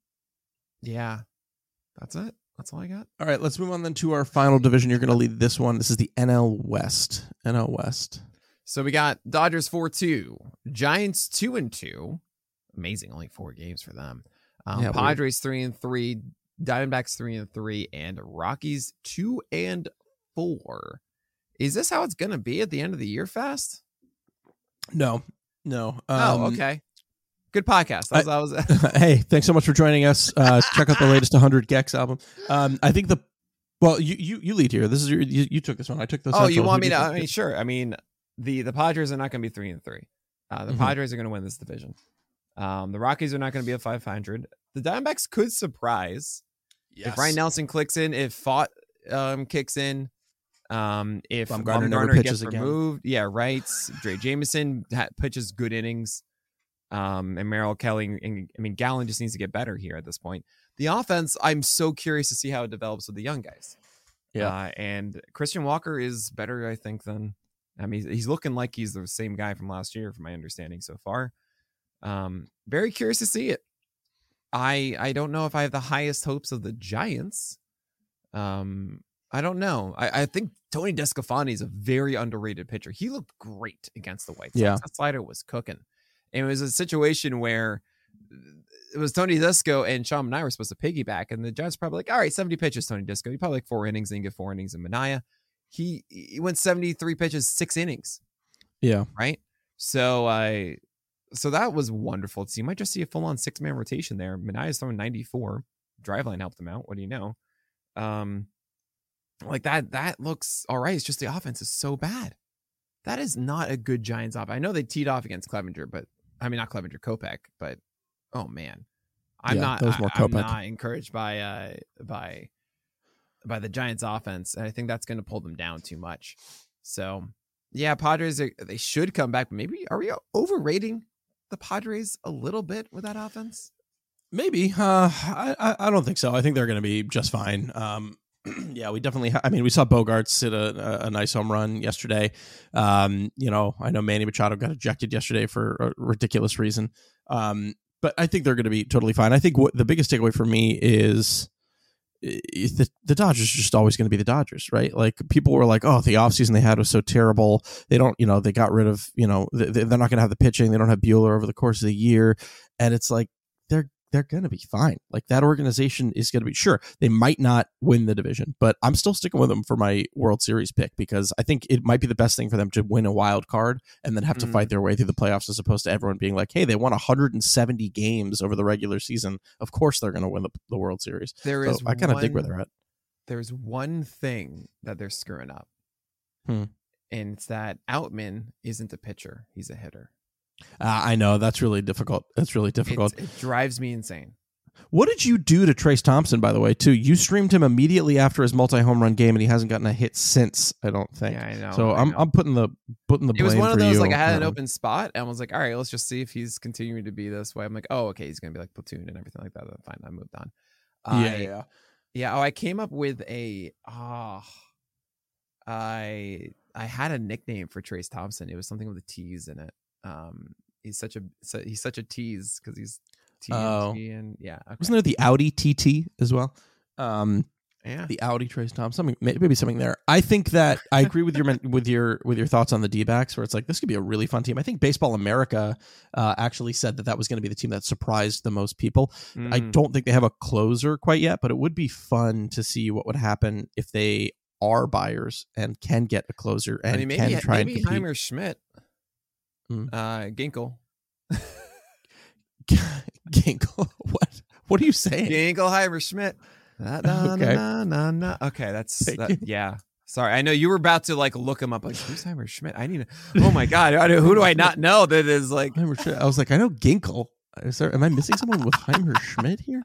yeah, that's it. That's all I got. All right, let's move on then to our final division. You're going to lead this one. This is the N L West. N L West. So we got Dodgers four two, Giants two and two. Amazing, only four games for them. Um, yeah, Padres three and three, Diamondbacks three and three, and Rockies two and four. Is this how it's gonna be at the end of the year? Fast? No, no. Um, oh, okay. Good podcast. That was, I, that was hey, thanks so much for joining us. Uh, check out the latest one hundred Gex album. Um, I think the well, you you you lead here. This is your you, you took this one. I took this. Oh, you want me to? I mean, sure. I mean. The the Padres are not going to be three and three. Uh, the mm-hmm. Padres are going to win this division. Um, the Rockies are not going to be at five hundred. The Diamondbacks could surprise yes. if Ryan Nelson clicks in, if Fott um, kicks in, um, if Bumgarner, Bumgarner gets again. removed. Yeah, right. Dre Jameson ha- pitches good innings. Um, and Merrill Kelly. And, I mean, Gallen just needs to get better here at this point. The offense, I'm so curious to see how it develops with the young guys. Yeah, uh, and Christian Walker is better, I think, than. I mean, he's looking like he's the same guy from last year, from my understanding so far. Um, very curious to see it. I I don't know if I have the highest hopes of the Giants. Um, I don't know. I, I think Tony DeSclafani is a very underrated pitcher. He looked great against the White Sox. Yeah. That slider was cooking. And it was a situation where it was Tony Disco and Sean Manaea were supposed to piggyback, and the Giants were probably like, all right, seventy pitches, Tony Disco. You probably like four innings, and you get four innings in Manaea. He he went seventy-three pitches, six innings. Yeah. Right. So I, uh, so that was wonderful to see. You might just see a full on six man rotation there. Manaea's throwing ninety-four. Driveline helped him out. What do you know? Um, like that, that looks all right. It's just the offense is so bad. That is not a good Giants offense. I know they teed off against Clevenger, but I mean, not Clevenger, Kopech, but oh man, I'm yeah, not, that was more I, I'm not encouraged by, uh, by, by the Giants offense. And I think that's going to pull them down too much. So yeah, Padres, are, they should come back, but maybe are we overrating the Padres a little bit with that offense? Maybe. Uh, I, I I don't think so. I think they're going to be just fine. Um, yeah, we definitely. Ha- I mean, we saw Bogarts hit a, a, a nice home run yesterday. Um, you know, I know Manny Machado got ejected yesterday for a ridiculous reason. Um, but I think they're going to be totally fine. I think what the biggest takeaway for me is, is the, the Dodgers are just always going to be the Dodgers, right? Like people were like, oh, the offseason they had was so terrible. They don't, you know, they got rid of, you know, they, they're not going to have the pitching. They don't have Buehler over the course of the year. And it's like, they're, they're going to be fine. Like that organization is going to be, sure, they might not win the division, but I'm still sticking with them for my World Series pick because I think it might be the best thing for them to win a wild card and then have to mm. fight their way through the playoffs as opposed to everyone being like, hey, they won one hundred seventy games over the regular season. Of course they're going to win the, the World Series. There so is I kind of one, dig where they're at. There's one thing that they're screwing up. Hmm. And it's that Outman isn't a pitcher. He's a hitter. Uh, I know. That's really difficult. That's really difficult. It's, it drives me insane. What did you do to Trace Thompson, by the way, too? You streamed him immediately after his multi-home run game, and he hasn't gotten a hit since, I don't think. Yeah, I know. So I I'm know. I'm putting the putting the blame for you. It was one of those, like, I had an um, open spot, and I was like, all right, let's just see if he's continuing to be this way. I'm like, oh, okay, he's going to be like platoon and everything like that. Fine, I moved on. Yeah, I, yeah. Yeah, oh, I came up with a, oh, I I had a nickname for Trace Thompson. It was something with a tease in it. Um, he's such a so he's such a tease because he's T N T oh. and yeah. Okay. Wasn't there the Audi T T as well? Um, yeah, the Audi Trace Thompson, something maybe something there. I think that I agree with your with your with your thoughts on the D-backs, where it's like this could be a really fun team. I think Baseball America uh, actually said that that was going to be the team that surprised the most people. Mm. I don't think they have a closer quite yet, but it would be fun to see what would happen if they are buyers and can get a closer and I mean, maybe, can try maybe and compete. Heimer Schmidt, mm. uh, Ginkel. Ginkel, what? What are you saying? Ginkel, Heimer Schmidt. Na, na, okay. Na, na, na. Okay, that's that, yeah. Sorry, I know you were about to like look him up. Like, who's Heimer Schmidt? I need to. Oh my god, who do I not know that is like? Heimer Schmidt. I was like, I know Ginkel. Is there? Am I missing someone with Heimer Schmidt here?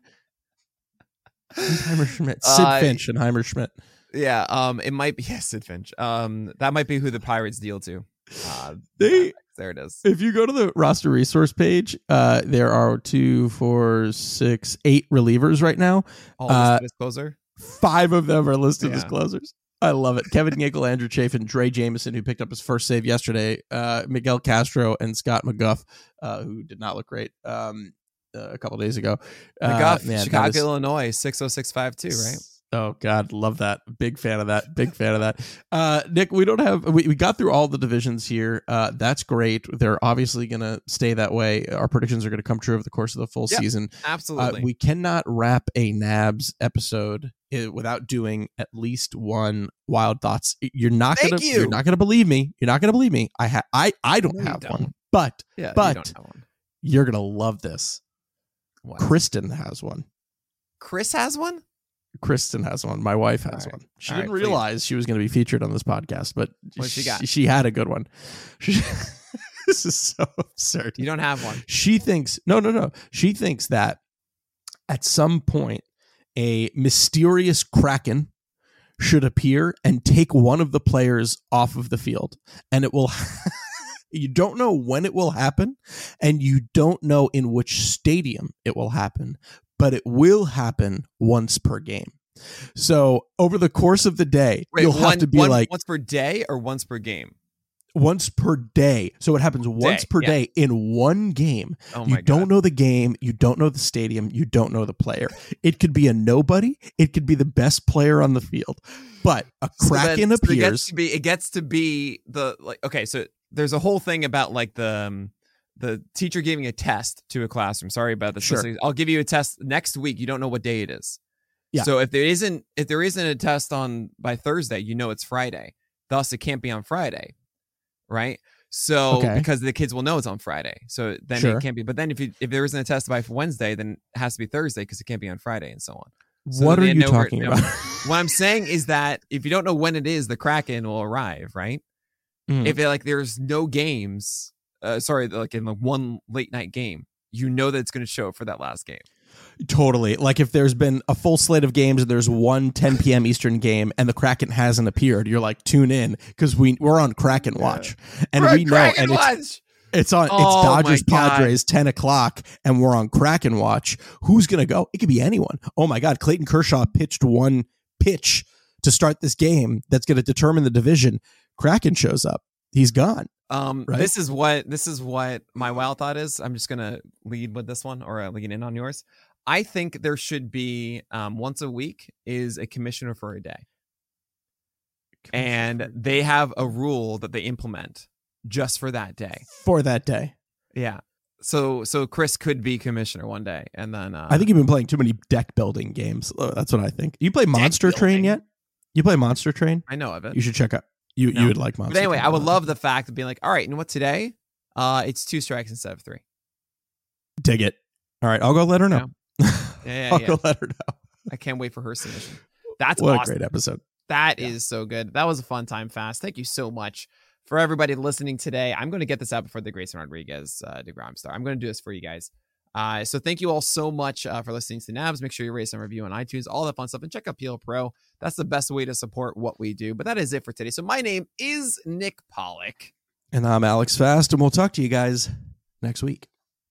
Who's Heimer Schmidt? Sid uh, Finch and Heimer Schmidt. Yeah, um, it might be yeah, Sid Finch. Um, that might be who the Pirates deal to. Uh, they. There it is. If you go to the roster resource page, uh, there are two, four, six, eight relievers right now. All uh, listed as closer. Five of them are listed yeah. as closers. I love it. Kevin Ginkel, Andrew Chafin, Dre Jameson, who picked up his first save yesterday, uh, Miguel Castro, and Scott McGuff, uh, who did not look great um, uh, a couple days ago. McGuff, uh, man, Chicago, is, Illinois, six oh six five two, right? Oh God, love that. Big fan of that. Big fan of that. Uh, Nick, we don't have, we, we got through all the divisions here. Uh, that's great. They're obviously going to stay that way. Our predictions are going to come true over the course of the full yep, season. Absolutely. Uh, we cannot wrap a N A B S episode without doing at least one wild thoughts. You're not going to, you. you're not going to believe me. You're not going to believe me. I ha- I, I don't no, have don't. one, but, yeah, but you don't have one. You're going to love this. What? Kristen has one. Chris has one? Kristen has one. My wife has right. one. She All didn't right, realize please. she was going to be featured on this podcast, but what she, got? she, she had a good one. She, this is so absurd. You don't have one. She thinks, no, no, no. She thinks that at some point, a mysterious Kraken should appear and take one of the players off of the field. And it will, you don't know when it will happen, and you don't know in which stadium it will happen, but it will happen once per game. So over the course of the day, Wait, you'll one, have to be one, like once per day or once per game? Once per day. So it happens once day, per yeah. day in one game. Oh you my don't God. know the game. You don't know the stadium. You don't know the player. It could be a nobody. It could be the best player on the field. But a Kraken so then, appears. So it, gets to be, it gets to be the like. Okay, so there's a whole thing about like the um, the teacher giving a test to a classroom. Sorry about this. Sure. I'll give you a test next week. You don't know what day it is. Yeah. So if there isn't if there isn't a test on by Thursday, you know it's Friday. Thus, it can't be on Friday, right? So okay. because the kids will know it's on Friday, so then sure. it can't be. But then if you, if there isn't a test by Wednesday, then it has to be Thursday because it can't be on Friday and so on. So what are you talking about? What I'm saying is that if you don't know when it is, the Kraken will arrive, right? Mm. If it, like there's no games, uh, sorry, like in the one late night game, you know that it's going to show up for that last game. Totally. Like if there's been a full slate of games and there's one ten p.m. Eastern game and the Kraken hasn't appeared, you're like, tune in because we we're on Kraken watch, and we're we know Kraken and watch. it's, It's on. Oh, it's Dodgers my God. Padres ten o'clock, and we're on Kraken watch. Who's gonna go? It could be anyone. Oh my God, Clayton Kershaw pitched one pitch to start this game that's going to determine the division. Kraken shows up. He's gone. Um, Right? this is what this is what my wild thought is. I'm just gonna lead with this one, or uh, lead in on yours. I think there should be um, once a week is a commissioner for a day, and they have a rule that they implement just for that day. For that day. Yeah. So so Chris could be commissioner one day, and then uh, I think you've been playing too many deck building games. Oh, that's what I think. You play Monster Train building? yet? You play Monster Train? I know of it. You should check out. You No. you would like Monster. But anyway, Train I a would lot. love the fact of being like, all right, you know what? Today, uh, it's two strikes instead of three. dig it. All right, I'll go let her know. Yeah, yeah, I'll yeah. go let her know. I can't wait for her submission. That's What awesome. a great episode. That is so good. That was a fun time fast. Thank you so much for everybody listening today. I'm going to get this out before the Grayson Rodriguez uh, DeGrom star. I'm going to do this for you guys. Uh, so thank you all so much uh, for listening to Nabs. Make sure you rate and review on iTunes, all that fun stuff, and check out P L Pro. That's the best way to support what we do. But that is it for today. So my name is Nick Pollock. And I'm Alex Fast, and we'll talk to you guys next week.